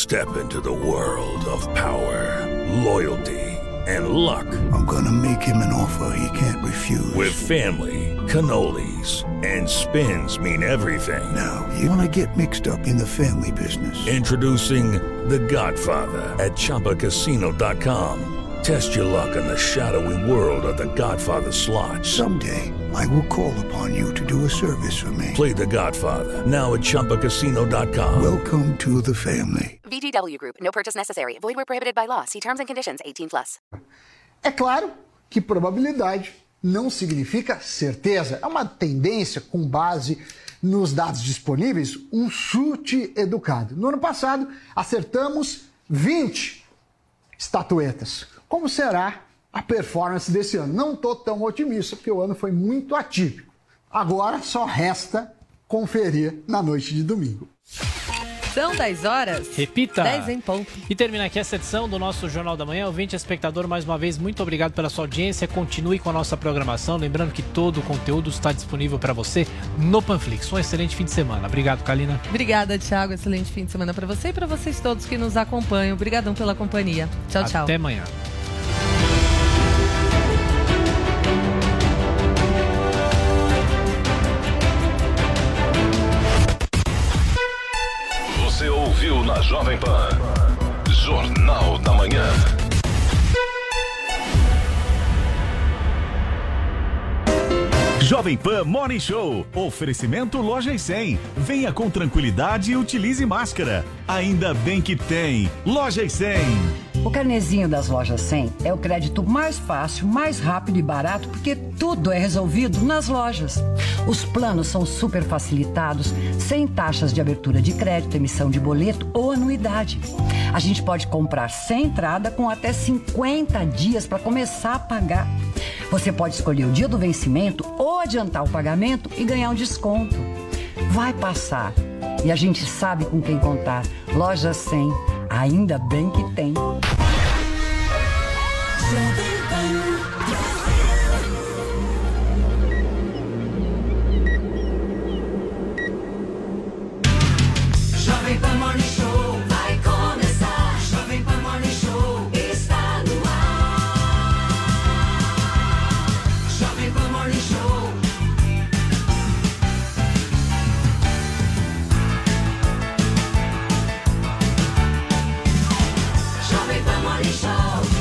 Step into the world of power, loyalty, and luck. I'm gonna make him an offer he can't refuse. With family, cannolis, and spins mean everything. Now, you wanna get mixed up in the family business. Introducing The Godfather at ChumbaCasino.com. Test your luck in the shadowy world of The Godfather slot. Someday, I will call upon you to do a service for me. Play The Godfather now at ChumbaCasino.com. Welcome to the family. VGW Group. No purchase necessary. Void where prohibited by law. See terms and conditions. 18+. É claro que probabilidade não significa certeza. É uma tendência com base nos dados disponíveis, um chute educado. No ano passado, acertamos 20 estatuetas. Como será a performance desse ano? Não estou tão otimista, porque o ano foi muito atípico. Agora só resta conferir na noite de domingo. São 10 horas. Repita. 10 em ponto. E termina aqui essa edição do nosso Jornal da Manhã. Ouvinte, espectador, mais uma vez, muito obrigado pela sua audiência. Continue com a nossa programação. Lembrando que todo o conteúdo está disponível para você no Panflix. Um excelente fim de semana. Obrigado, Kalina. Obrigada, Thiago. Excelente fim de semana para você e para vocês todos que nos acompanham. Obrigadão pela companhia. Tchau, tchau. Até amanhã. Você ouviu na Jovem Pan Jornal da Manhã. Jovem Pan Morning Show. Oferecimento Loja e 100. Venha com tranquilidade e utilize máscara. Ainda bem que tem. Loja e 100. O carnezinho das Lojas 100 é o crédito mais fácil, mais rápido e barato, porque tudo é resolvido nas lojas. Os planos são super facilitados, sem taxas de abertura de crédito, emissão de boleto ou anuidade. A gente pode comprar sem entrada com até 50 dias para começar a pagar. Você pode escolher o dia do vencimento ou adiantar o pagamento e ganhar um desconto. Vai passar. E a gente sabe com quem contar. Loja 100. Ainda bem que tem. Jovem Pan Morning Show vai começar. Jovem Pan Morning Show está no ar. Jovem Pan Morning Show. Jovem Pan Morning Show.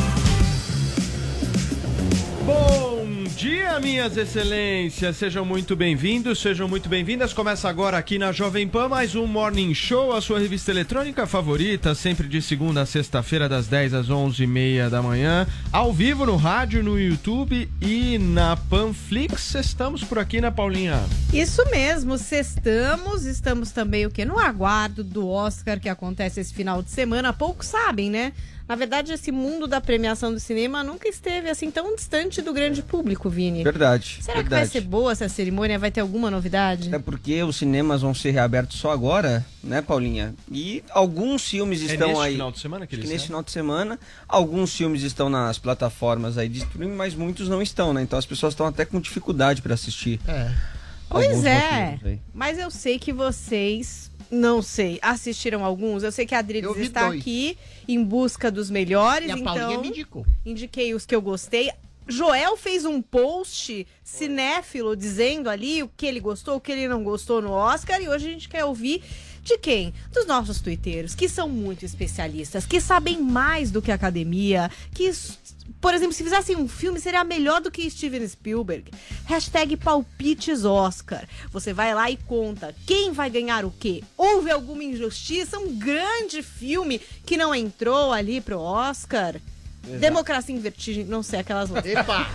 Bom dia, minhas excelências, sejam muito bem-vindos, sejam muito bem-vindas. Começa agora aqui na Jovem Pan mais um Morning Show, a sua revista eletrônica favorita, sempre de segunda a sexta-feira, das 10 às 11h30 da manhã, ao vivo no rádio, no YouTube e na Panflix. Estamos por aqui, né, Paulinha? Isso mesmo, estamos também o quê? No aguardo do Oscar que acontece esse final de semana. Poucos sabem, né? Na verdade, esse mundo da premiação do cinema nunca esteve assim tão distante do grande público, Vini. Verdade. Será que vai ser boa essa cerimônia? Vai ter alguma novidade? É porque os cinemas vão ser reabertos só agora, né, Paulinha? E alguns filmes estão neste aí. Final de semana que eles neste final de semana. Alguns filmes estão nas plataformas aí de streaming, mas muitos não estão, né? Então as pessoas estão até com dificuldade para assistir. Pois é. Mas eu sei que vocês... Não sei, assistiram alguns? Eu sei que a Adriles está aqui em busca dos melhores, E a Paulinha então me indicou. Indiquei os que eu gostei. Joel fez um post cinéfilo dizendo ali o que ele gostou, o que ele não gostou no Oscar, e hoje a gente quer ouvir de quem? Dos nossos tuiteiros, que são muito especialistas, que sabem mais do que a academia, que... Por exemplo, se fizessem um filme, seria melhor do que Steven Spielberg. Hashtag palpites Oscar. Você vai lá e conta quem vai ganhar o quê. Houve alguma injustiça? Um grande filme que não entrou ali pro Oscar? Exato. Democracia em Vertigem, não sei, aquelas lá. Epa!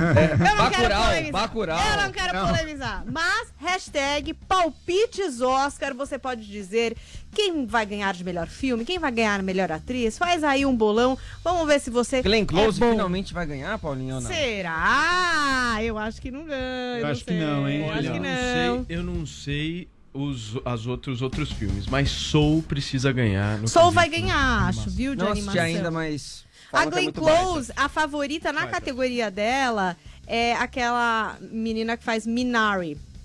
Bacurau. Eu não quero polemizar. Mas, hashtag palpites Oscar, você pode dizer quem vai ganhar de melhor filme, quem vai ganhar melhor atriz. Faz aí um bolão, vamos ver se você Glenn Close finalmente vai ganhar, Paulinho, ou não? Será? Eu acho que não ganha. Eu acho que não, hein? Acho que não. Eu não sei os outros filmes, mas Soul precisa ganhar. Soul vai ganhar, acho, viu, de não animação. Não assisti ainda, mas... A Glenn Close, a favorita na categoria dela é aquela menina que faz Minari.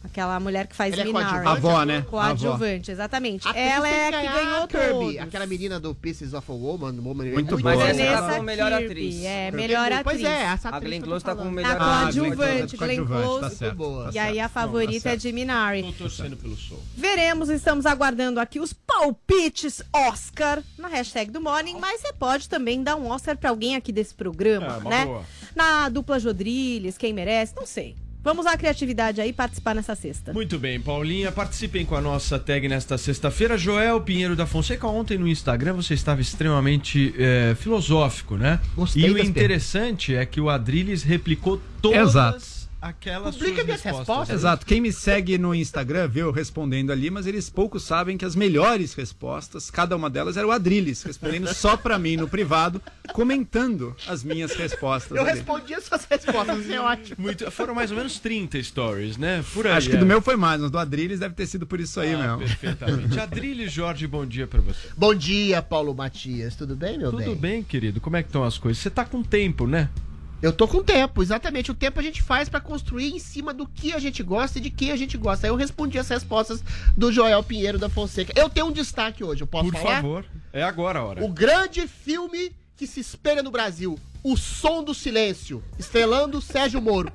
Aquela mulher que faz Ela é Minari. coadjuvante? A avó, né? Coadjuvante, exatamente. A Ela atriz é tem a que ganhar ganhou a Kirby, todos. aquela menina do Pieces of a Woman. Muito boa. Mas essa Vanessa tá como melhor Kirby, atriz. Melhor atriz. Pois é, essa A atriz. Glenn que eu Close tô tá como falando. melhor A atriz. coadjuvante, Glenn Coadjuvante, Close. tá certo. Boa. E aí a favorita é de Minari. Tô torcendo pelo Soul. Veremos, estamos aguardando aqui os palpites Oscar na hashtag do Morning, mas você pode também dar um Oscar pra alguém aqui desse programa, uma né? boa. Na dupla Jodriles, quem merece, não sei. Vamos usar a criatividade aí e participar nessa sexta. Muito bem, Paulinha, participem com a nossa tag nesta sexta-feira. Joel Pinheiro da Fonseca, ontem no Instagram você estava extremamente filosófico, né? Gostei e o das interessante é que o Adrilles replicou todas Exato. aquelas Publica suas minhas respostas. Exato. Quem me segue no Instagram vê eu respondendo ali, mas eles poucos sabem que as melhores respostas, cada uma delas era o Adrilles, respondendo só pra mim no privado, comentando as minhas respostas. Eu ali. respondi as suas respostas, é ótimo. Foram mais ou menos 30 stories, né? Por aí. Acho que do meu foi mais, mas do Adrilles deve ter sido por isso aí mesmo. Perfeitamente. Adrilles, Jorge, bom dia pra você. Bom dia, Paulo Matias. Tudo bem, meu bem? Tudo bem, querido? Como é que estão as coisas? Você tá com tempo, né? Eu tô com tempo, exatamente. O tempo a gente faz pra construir em cima do que a gente gosta e de quem a gente gosta. Aí eu respondi as respostas do Joel Pinheiro da Fonseca. Eu tenho um destaque hoje, eu posso Por falar? favor, é agora a hora. O grande filme que se espelha no Brasil, O Som do Silêncio, estrelando Sérgio Moro.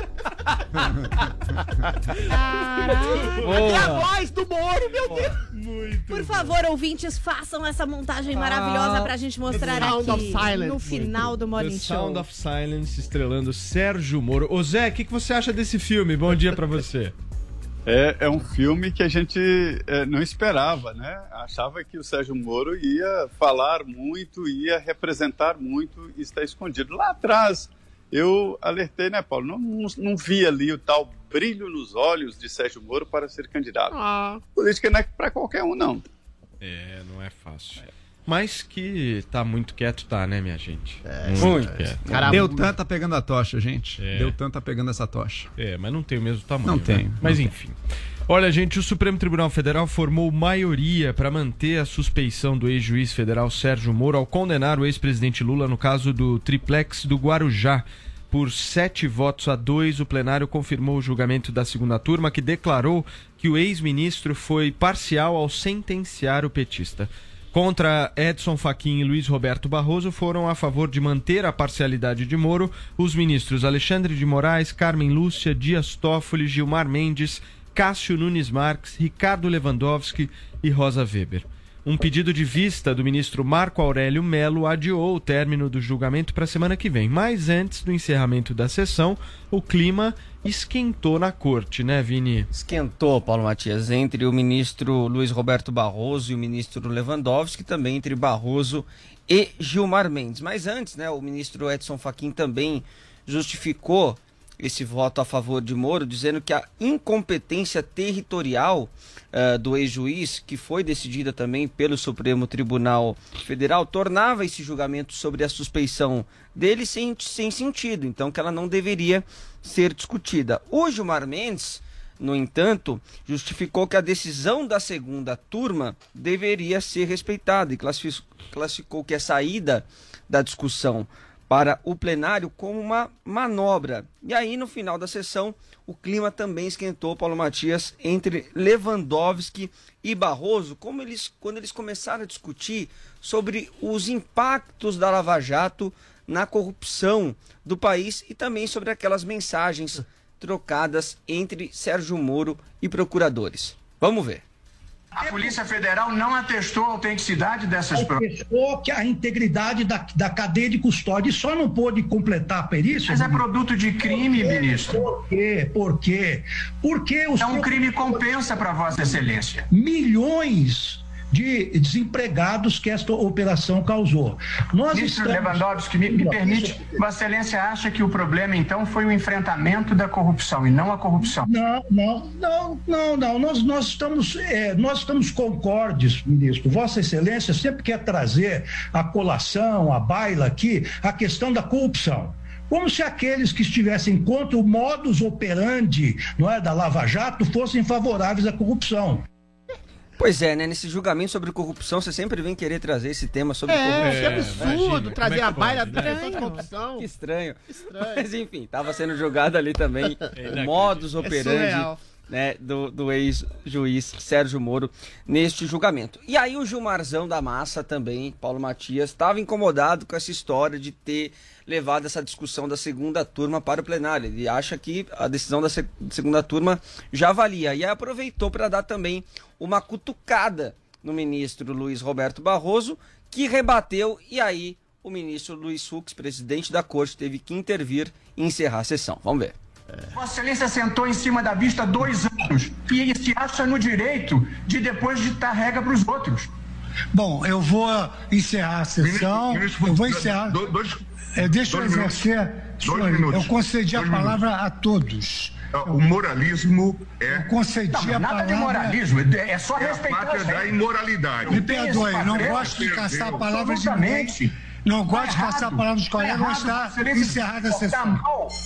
Até a voz do Moro, meu Deus! Por favor, ouvintes, façam essa montagem maravilhosa pra gente mostrar The Sound aqui of Silence. no final do Morning The Show. Sound of Silence, estrelando Sérgio Moro. Ô Zé, o que você acha desse filme? Bom dia pra você. É um filme que a gente não esperava, né? Achava que o Sérgio Moro ia falar muito, ia representar muito e está escondido. Lá atrás, eu alertei, né, Paulo? Não vi ali o tal brilho nos olhos de Sérgio Moro para ser candidato. Política não é para qualquer um, não. Não é fácil. Mas que tá muito quieto, tá, né, minha gente? Muito quieto. Deltan tá pegando a tocha, gente. Deltan tá pegando essa tocha. Mas não tem o mesmo tamanho. Não tem. Né? Mas não enfim. Olha, gente, o Supremo Tribunal Federal formou maioria para manter a suspeição do ex-juiz federal Sérgio Moro ao condenar o ex-presidente Lula no caso do triplex do Guarujá. Por 7-2, o plenário confirmou o julgamento da segunda turma, que declarou que o ex-ministro foi parcial ao sentenciar o petista. Contra Edson Fachin e Luiz Roberto Barroso foram a favor de manter a parcialidade de Moro os ministros Alexandre de Moraes, Carmen Lúcia, Dias Toffoli, Gilmar Mendes, Cássio Nunes Marques, Ricardo Lewandowski e Rosa Weber. Um pedido de vista do ministro Marco Aurélio Mello adiou o término do julgamento para a semana que vem. Mas antes do encerramento da sessão, o clima esquentou na corte, né, Vini? Esquentou, Paulo Matias, entre o ministro Luiz Roberto Barroso e o ministro Lewandowski, também entre Barroso e Gilmar Mendes. Mas antes, né, o ministro Edson Fachin também justificou esse voto a favor de Moro, dizendo que a incompetência territorial do ex-juiz, que foi decidida também pelo Supremo Tribunal Federal, tornava esse julgamento sobre a suspeição dele sem sentido, então que ela não deveria ser discutida. O Gilmar Mendes, no entanto, justificou que a decisão da segunda turma deveria ser respeitada e classificou que a saída da discussão para o plenário como uma manobra. E aí, no final da sessão, o clima também esquentou, Paulo Matias, entre Lewandowski e Barroso, quando eles começaram a discutir sobre os impactos da Lava Jato na corrupção do país e também sobre aquelas mensagens trocadas entre Sérgio Moro e procuradores. Vamos ver. A Polícia Federal não atestou a autenticidade dessas provas. Atestou que a integridade da cadeia de custódia só não pôde completar a perícia. Mas é produto de crime, ministro. Por quê? Porque é um crime compensa para Vossa Excelência. Milhões de desempregados que esta operação causou. Ministro Lewandowski, me permite, Vossa Excelência acha que o problema, então, foi o enfrentamento da corrupção e não a corrupção? Não. Nós estamos concordes, ministro. Vossa Excelência sempre quer trazer a colação, a baila aqui, a questão da corrupção. Como se aqueles que estivessem contra o modus operandi, não é, da Lava Jato fossem favoráveis à corrupção. Pois é, né? Nesse julgamento sobre corrupção, você sempre vem querer trazer esse tema sobre corrupção. Que absurdo, trazer a baila da questão de corrupção. Que estranho. Mas enfim, estava sendo julgado ali também o modus operandi né, do ex-juiz Sérgio Moro neste julgamento. E aí o Gilmarzão da Massa também, Paulo Matias, estava incomodado com essa história de ter levado essa discussão da segunda turma para o plenário. Ele acha que a decisão da segunda turma já valia. E aí aproveitou para dar também uma cutucada no ministro Luiz Roberto Barroso, que rebateu, e aí o ministro Luiz Fux, presidente da corte, teve que intervir e encerrar a sessão. Vamos ver. Vossa Excelência sentou em cima da vista 2 anos e se acha no direito de depois ditar regra para os outros. Bom, eu vou encerrar a sessão. Eu vou encerrar. Deixa eu exercer. Eu concedi a palavra a todos. O moralismo é. Eu concedi a palavra. Nada de moralismo, é só respeitar. É a pátria da imoralidade. Me perdoe, não gosto de caçar a palavra de ninguém. Não gosto de caçar a palavra dos colegas, não está encerrada a sessão.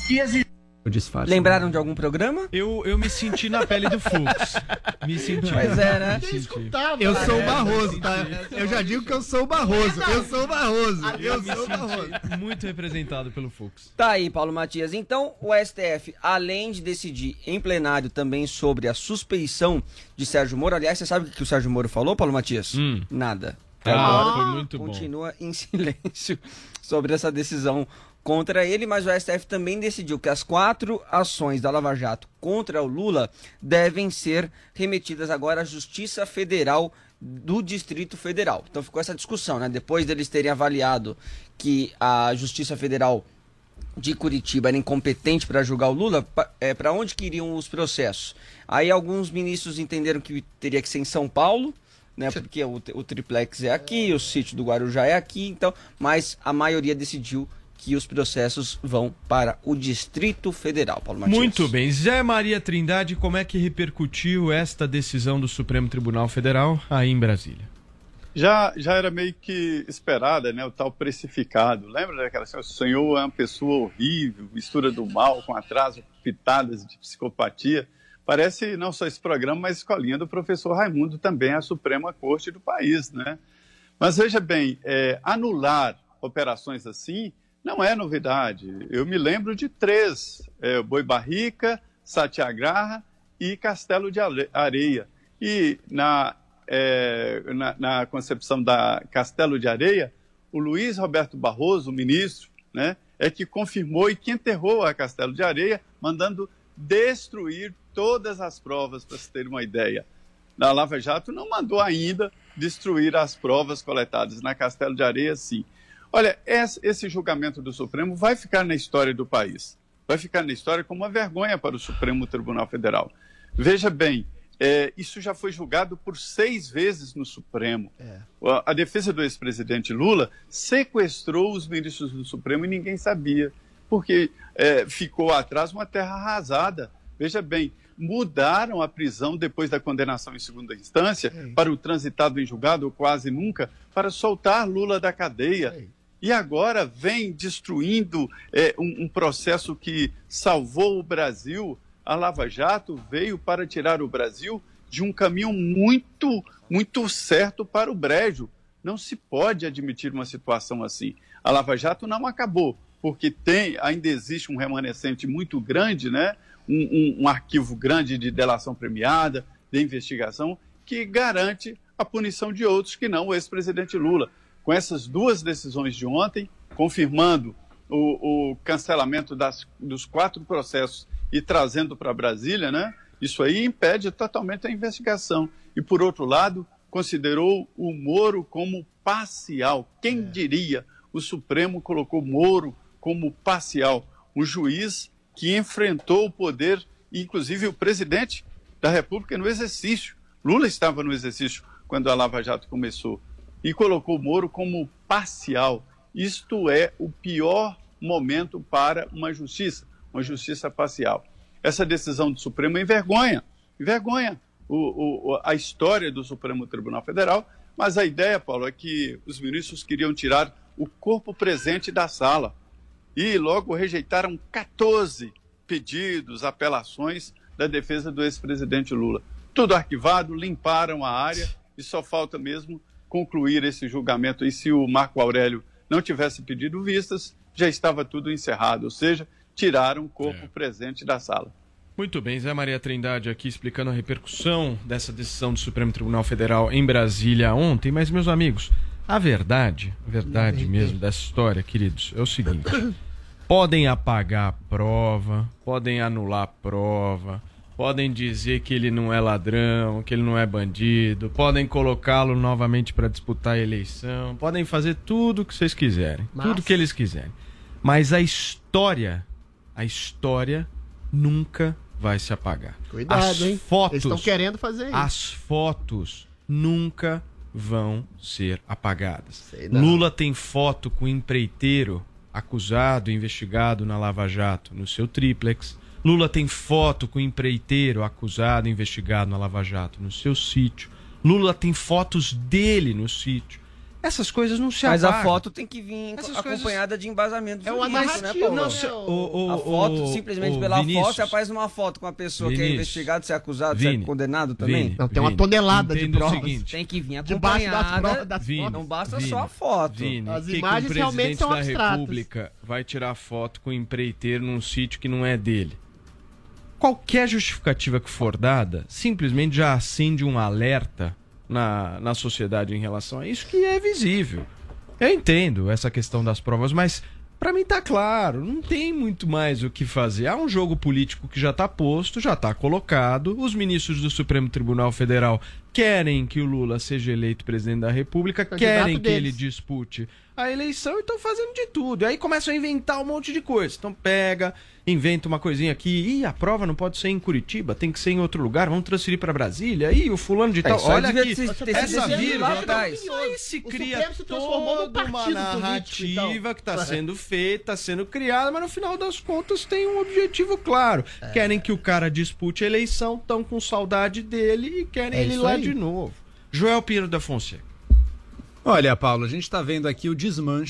Lembraram de algum programa? Eu me senti na pele do Fux. Me senti. Pois é, né? Eu sou o Barroso, tá? Eu já digo que eu sou o Barroso. Eu sou o Barroso. Eu sou o Barroso. Muito representado pelo Fux. Tá aí, Paulo Matias. Então, o STF, além de decidir em plenário também sobre a suspeição de Sérgio Moro, aliás, você sabe o que o Sérgio Moro falou, Paulo Matias? Nada. Agora foi muito bom. Continua em silêncio sobre essa decisão contra ele, mas o STF também decidiu que as 4 ações da Lava Jato contra o Lula devem ser remetidas agora à Justiça Federal do Distrito Federal. Então ficou essa discussão, né? Depois deles terem avaliado que a Justiça Federal de Curitiba era incompetente para julgar o Lula, para onde que iriam os processos? Aí alguns ministros entenderam que teria que ser em São Paulo, né? Porque o triplex é aqui, o sítio do Guarujá é aqui, então, mas a maioria decidiu que os processos vão para o Distrito Federal, Paulo Matias. Muito bem. Zé Maria Trindade, como é que repercutiu esta decisão do Supremo Tribunal Federal aí em Brasília? Já era meio que esperada, né? O tal precificado. Lembra daquela coisa? O senhor é uma pessoa horrível, mistura do mal com atraso, pitadas de psicopatia. Parece não só esse programa, mas a escolinha do professor Raimundo, também a Suprema Corte do país, né? Mas veja bem, anular operações assim não é novidade. Eu me lembro de 3, Boi Barrica, Satyagraha e Castelo de Areia. E na concepção da Castelo de Areia, o Luiz Roberto Barroso, o ministro, né, é que confirmou e que enterrou a Castelo de Areia, mandando destruir todas as provas, para se ter uma ideia. Na Lava Jato não mandou ainda destruir as provas coletadas. Na Castelo de Areia, sim. Olha, esse julgamento do Supremo vai ficar na história do país. Vai ficar na história como uma vergonha para o Supremo Tribunal Federal. Veja bem, isso já foi julgado por 6 vezes no Supremo. A defesa do ex-presidente Lula sequestrou os ministros do Supremo e ninguém sabia, porque ficou atrás uma terra arrasada. Veja bem, mudaram a prisão depois da condenação em segunda instância para o transitado em julgado, ou quase nunca, para soltar Lula da cadeia. E agora vem destruindo um processo que salvou o Brasil. A Lava Jato veio para tirar o Brasil de um caminho muito, muito certo para o brejo. Não se pode admitir uma situação assim. A Lava Jato não acabou, porque ainda existe um remanescente muito grande, né? Um arquivo grande de delação premiada, de investigação, que garante a punição de outros que não o ex-presidente Lula. Com essas 2 decisões de ontem, confirmando o cancelamento dos 4 processos e trazendo para Brasília, né? Isso aí impede totalmente a investigação. E, por outro lado, considerou o Moro como parcial. Quem diria? O Supremo colocou Moro como parcial. Um juiz que enfrentou o poder, inclusive o presidente da República no exercício. Lula estava no exercício quando a Lava Jato começou. E colocou Moro como parcial. Isto é o pior momento para uma justiça parcial. Essa decisão do Supremo envergonha a história do Supremo Tribunal Federal, mas a ideia, Paulo, é que os ministros queriam tirar o corpo presente da sala e logo rejeitaram 14 pedidos, apelações da defesa do ex-presidente Lula. Tudo arquivado, limparam a área e só falta mesmo concluir esse julgamento. E se o Marco Aurélio não tivesse pedido vistas, já estava tudo encerrado, ou seja, tiraram o corpo presente da sala. Muito bem, Zé Maria Trindade aqui explicando a repercussão dessa decisão do Supremo Tribunal Federal em Brasília ontem. Mas, meus amigos, a verdade mesmo dessa história, queridos, é o seguinte: podem apagar a prova, podem anular a prova, podem dizer que ele não é ladrão, que ele não é bandido, podem colocá-lo novamente para disputar a eleição, podem fazer tudo o que vocês quiserem, tudo que eles quiserem. Mas a história nunca vai se apagar. Cuidado, hein? Eles estão querendo fazer isso. As fotos nunca vão ser apagadas. Lula tem foto com o empreiteiro acusado, investigado na Lava Jato no seu triplex. Lula tem foto com o empreiteiro acusado, investigado na Lava Jato no seu sítio. Lula tem fotos dele no sítio. Essas coisas não se apagam. Mas a foto tem que vir acompanhada de embasamento jurídico, né, Paulo? A foto, simplesmente pela foto, você faz uma foto com a pessoa que é investigada, se é acusado, se é condenado também. Não, tem uma tonelada de provas. Tem que vir acompanhada. Não basta só a foto. As imagens realmente são abstratas. O presidente da República vai tirar foto com o empreiteiro num sítio que não é dele. Qualquer justificativa que for dada, simplesmente já acende um alerta na sociedade em relação a isso, que é visível. Eu entendo essa questão das provas, mas para mim tá claro, não tem muito mais o que fazer. Há um jogo político que já está posto, já está colocado. Os ministros do Supremo Tribunal Federal querem que o Lula seja eleito presidente da República, querem que ele dispute a eleição e estão fazendo de tudo. E aí começam a inventar um monte de coisa. Então inventa uma coisinha aqui, a prova não pode ser em Curitiba, tem que ser em outro lugar, vamos transferir para Brasília, o fulano de tal, olha aqui, essa vírgula, aí se cria toda uma narrativa que está sendo feita, está sendo criada, mas no final das contas tem um objetivo claro. Querem que o cara dispute a eleição, estão com saudade dele e querem ele lá de novo. Joel Pinheiro da Fonseca. Olha, Paulo, a gente está vendo aqui o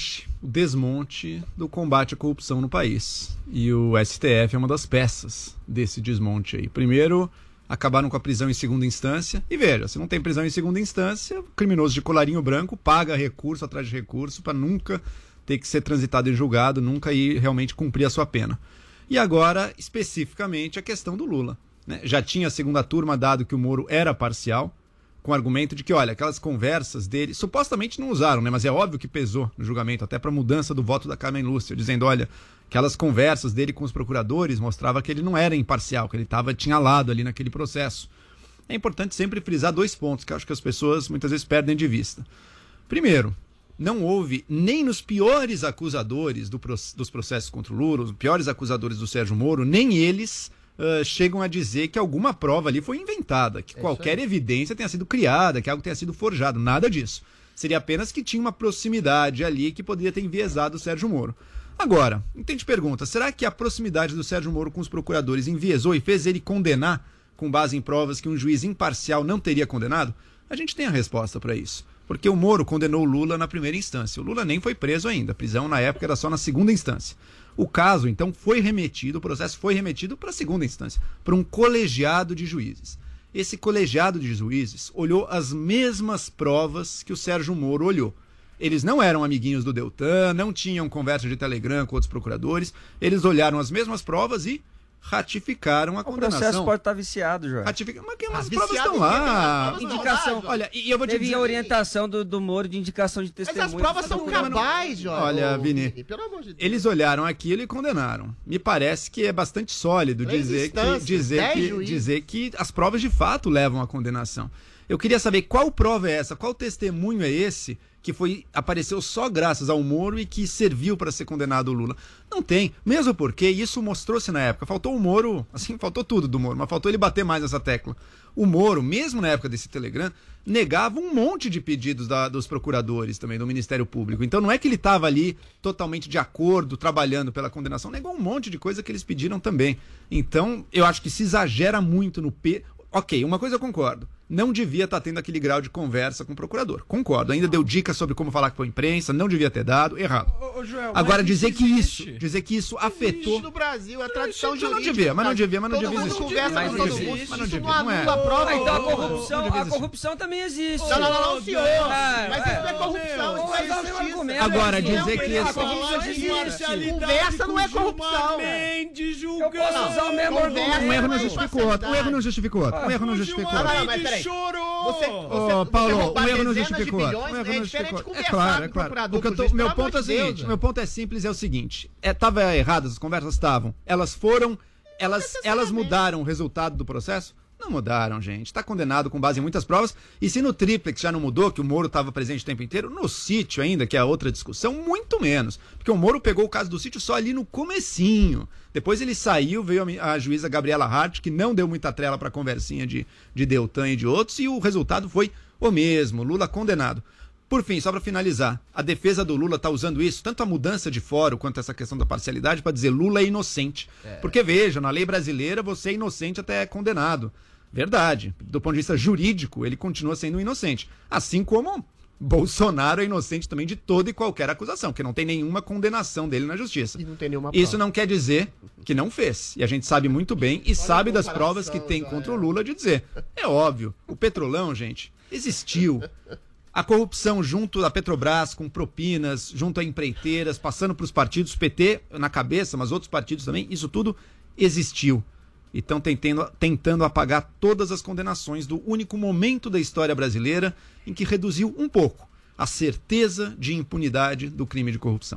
desmonte do combate à corrupção no país. E o STF é uma das peças desse desmonte aí. Primeiro, acabaram com a prisão em segunda instância. E veja, se não tem prisão em segunda instância, o criminoso de colarinho branco paga recurso atrás de recurso para nunca ter que ser transitado em julgado, nunca ir realmente cumprir a sua pena. E agora, especificamente, a questão do Lula, né? Já tinha a segunda turma dado que o Moro era parcial, com o argumento de que, olha, aquelas conversas dele, supostamente não usaram, né? Mas é óbvio que pesou no julgamento, até para a mudança do voto da Carmen Lúcia, dizendo, olha, aquelas conversas dele com os procuradores mostrava que ele não era imparcial, que ele tinha lado ali naquele processo. É importante sempre frisar 2 pontos, que eu acho que as pessoas muitas vezes perdem de vista. Primeiro, não houve nem nos piores acusadores dos processos contra o Lula, os piores acusadores do Sérgio Moro, nem eles chegam a dizer que alguma prova ali foi inventada, que qualquer evidência tenha sido criada, que algo tenha sido forjado. Nada disso. Seria apenas que tinha uma proximidade ali que poderia ter enviesado o Sérgio Moro. Agora, então te pergunta, será que a proximidade do Sérgio Moro com os procuradores enviesou e fez ele condenar com base em provas que um juiz imparcial não teria condenado? A gente tem a resposta para isso. Porque o Moro condenou o Lula na primeira instância. O Lula nem foi preso ainda. A prisão na época era só na segunda instância. O caso, então, o processo foi remetido para a segunda instância, para um colegiado de juízes. Esse colegiado de juízes olhou as mesmas provas que o Sérgio Moro olhou. Eles não eram amiguinhos do Deltan, não tinham conversa de Telegram com outros procuradores. Eles olharam as mesmas provas e ratificaram a condenação. O processo pode estar viciado, João. Mas as provas estão lá. Indicação. Olha, e eu vou te dizer... a orientação do Moro de indicação de testemunha. Mas as provas são cabais, João. Olha, Vini, pelo amor de Deus, eles olharam aquilo e condenaram. Me parece que é bastante sólido dizer que as provas de fato levam à condenação. Eu queria saber qual prova é essa, qual testemunho é esse que apareceu só graças ao Moro e que serviu para ser condenado o Lula. Não tem, mesmo porque isso mostrou-se na época. Faltou o Moro, assim, faltou tudo do Moro, mas faltou ele bater mais nessa tecla. O Moro, mesmo na época desse Telegram, negava um monte de pedidos dos procuradores também, do Ministério Público. Então não é que ele estava ali totalmente de acordo, trabalhando pela condenação, negou um monte de coisa que eles pediram também. Então eu acho que se exagera muito no Ok, uma coisa eu concordo. Não devia estar tendo aquele grau de conversa com o procurador. Concordo. Ainda deu dicas sobre como falar com a imprensa, não devia ter dado, errado. Joel, agora, dizer que isso afetou... no Brasil, a tradição jurídica. Mas não devia existir. Conversa com todo mundo. Isso não anula a prova. Então a corrupção também existe. Não, senhor. Mas isso não é corrupção, isso é justiça. argumento. Agora, dizer que a corrupção existe. Conversa não é corrupção. Eu posso usar o mesmo Um erro não justifica o outro. Um erro não justifica o outro. Um erro não justifica o outro. Não, mas peraí. Ô, Paulo, um erro não justifica o outro. Um erro não justifica o outro. É claro, é claro. Meu ponto é o seguinte, meu ponto é simples, é o seguinte. Tava errado, as conversas estavam. Elas mudaram o resultado do processo? Não mudaram, gente. Está condenado com base em muitas provas. E se no triplex já não mudou, que o Moro estava presente o tempo inteiro, no sítio ainda, que é a outra discussão, muito menos. Porque o Moro pegou o caso do sítio só ali no comecinho. Depois ele saiu, veio a juíza Gabriela Hart, que não deu muita trela para a conversinha de Deltan e de outros, e o resultado foi o mesmo. Lula condenado. Por fim, só para finalizar, a defesa do Lula está usando isso, tanto a mudança de fórum quanto essa questão da parcialidade, para dizer Lula é inocente. Porque, veja, na lei brasileira você é inocente até é condenado. Verdade. Do ponto de vista jurídico, ele continua sendo inocente. Assim como Bolsonaro é inocente também de toda e qualquer acusação, porque não tem nenhuma condenação dele na justiça. E não tem nenhuma Isso prova. não quer dizer que não fez. E a gente sabe muito bem e sabe das provas que tem contra o Lula de dizer. É óbvio, o Petrolão, gente, existiu. A corrupção junto à Petrobras, com propinas, junto a empreiteiras, passando para os partidos, PT na cabeça, mas outros partidos também, isso tudo existiu. E estão tentando apagar todas as condenações do único momento da história brasileira em que reduziu um pouco a certeza de impunidade do crime de corrupção.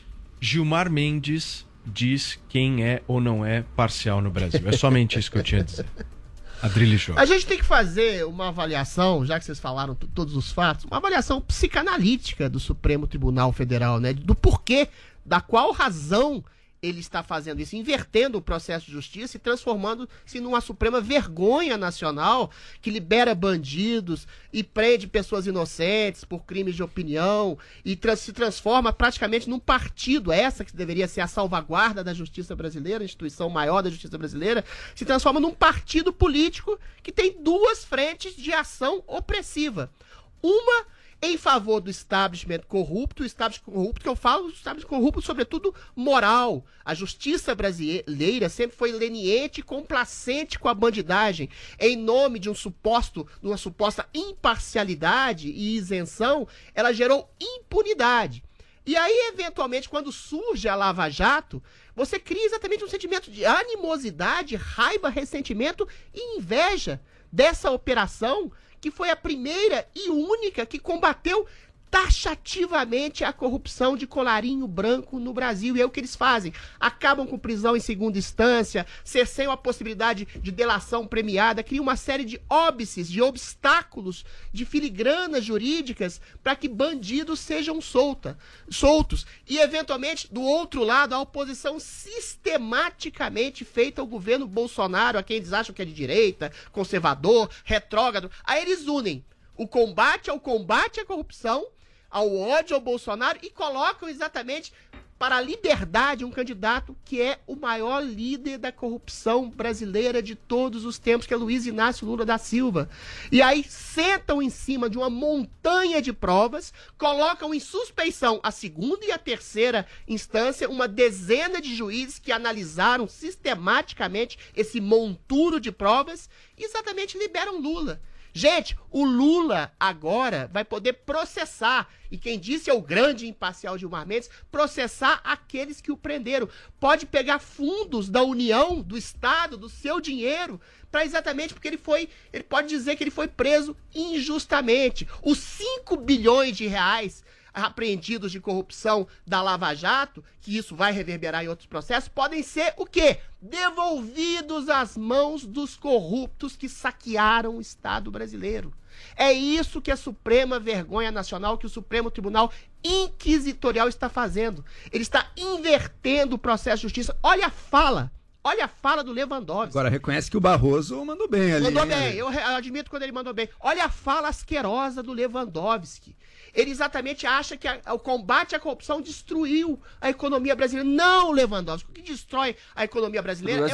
Gilmar Mendes diz quem é ou não é parcial no Brasil. É somente isso que eu tinha a dizer. Adrilho Jô. A gente tem que fazer uma avaliação, já que vocês falaram todos os fatos, uma avaliação psicanalítica do Supremo Tribunal Federal, né? Do porquê, da qual razão ele está fazendo isso, invertendo o processo de justiça e transformando-se numa suprema vergonha nacional que libera bandidos e prende pessoas inocentes por crimes de opinião e se transforma praticamente num partido, essa que deveria ser a salvaguarda da justiça brasileira, a instituição maior da justiça brasileira, se transforma num partido político que tem duas frentes de ação opressiva. Uma em favor do establishment corrupto, o establishment corrupto que eu falo, o establishment corrupto sobretudo moral. A justiça brasileira sempre foi leniente e complacente com a bandidagem, em nome de uma suposta imparcialidade e isenção, ela gerou impunidade. E aí, eventualmente, quando surge a Lava Jato, você cria exatamente um sentimento de animosidade, raiva, ressentimento e inveja dessa operação, que foi a primeira e única que combateu taxativamente a corrupção de colarinho branco no Brasil. E é o que eles fazem. Acabam com prisão em segunda instância, cerceiam a possibilidade de delação premiada, criam uma série de óbices, de obstáculos, de filigranas jurídicas para que bandidos sejam soltos. E, eventualmente, do outro lado, a oposição sistematicamente feita ao governo Bolsonaro, a quem eles acham que é de direita, conservador, retrógrado. Aí eles unem o combate à corrupção, ao ódio ao Bolsonaro e colocam exatamente para a liberdade um candidato que é o maior líder da corrupção brasileira de todos os tempos, que é Luiz Inácio Lula da Silva. E aí sentam em cima de uma montanha de provas, colocam em suspeição a segunda e a terceira instância, uma dezena de juízes que analisaram sistematicamente esse monturo de provas e exatamente liberam Lula. Gente, o Lula agora vai poder processar, e quem disse é o grande imparcial Gilmar Mendes, processar aqueles que o prenderam. Pode pegar fundos da União, do Estado, do seu dinheiro, para exatamente porque ele pode dizer que ele foi preso injustamente. Os 5 bilhões de reais apreendidos de corrupção da Lava Jato, que isso vai reverberar em outros processos, podem ser o quê? Devolvidos às mãos dos corruptos que saquearam o Estado brasileiro. É isso que a Suprema Vergonha Nacional, que o Supremo Tribunal Inquisitorial está fazendo. Ele está invertendo o processo de justiça. Olha a fala do Lewandowski. Agora, reconhece que o Barroso mandou bem ali. Mandou bem, eu admito quando ele mandou bem. Olha a fala asquerosa do Lewandowski. Ele exatamente acha que o combate à corrupção destruiu a economia brasileira. Não, Lewandowski. O que destrói a economia brasileira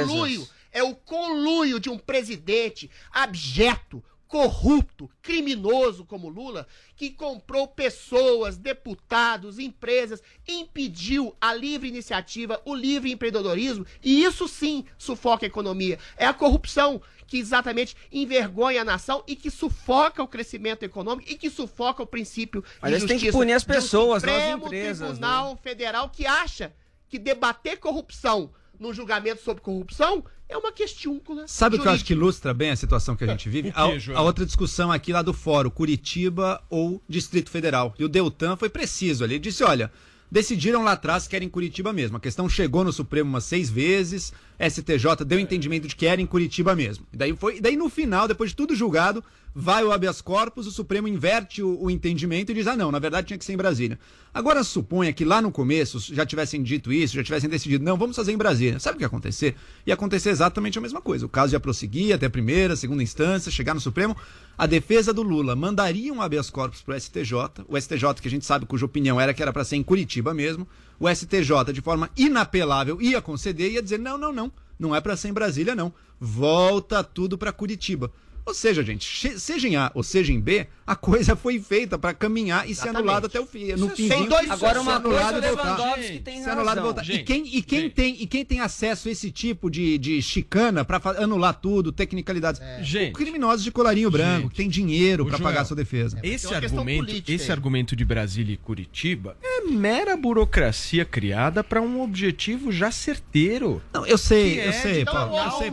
é o conluio de um presidente abjeto, corrupto, criminoso como Lula, que comprou pessoas, deputados, empresas, impediu a livre iniciativa, o livre empreendedorismo, e isso sim sufoca a economia. É a corrupção que exatamente envergonha a nação e que sufoca o crescimento econômico e que sufoca o princípio Mas de eles têm justiça que punir as de um pessoas, não as Supremo empresas, Tribunal Federal que acha que debater corrupção no julgamento sobre corrupção é uma questiúncula. Sabe o que eu acho que ilustra bem a situação que a gente vive? A outra discussão aqui lá do fórum, Curitiba ou Distrito Federal. E o Deltan foi preciso ali, ele disse, olha, decidiram lá atrás que era em Curitiba mesmo. A questão chegou no Supremo umas 6 vezes, STJ deu entendimento de que era em Curitiba mesmo. E daí no final, depois de tudo julgado, vai o habeas corpus, o Supremo inverte o entendimento e diz, não, na verdade tinha que ser em Brasília. Agora suponha que lá no começo já tivessem dito isso, já tivessem decidido, não, vamos fazer em Brasília. Sabe o que ia acontecer? Ia acontecer exatamente a mesma coisa. O caso ia prosseguir até a primeira, segunda instância, chegar no Supremo. A defesa do Lula mandaria um habeas corpus pro STJ, o STJ que a gente sabe cuja opinião era que era para ser em Curitiba mesmo, o STJ de forma inapelável ia conceder e ia dizer, não é para ser em Brasília não, volta tudo para Curitiba. Ou seja, gente, seja em A ou seja em B, a coisa foi feita para caminhar e ser anulada até o fim. No finzinho, agora uma coisa, o Lewandowski tem razão. E quem tem acesso a esse tipo de chicana para anular tudo, tecnicalidades? Criminosos de colarinho branco, que tem dinheiro para pagar a sua defesa. Esse argumento de Brasília e Curitiba é mera burocracia criada para um objetivo já certeiro. Não, eu sei, Paulo.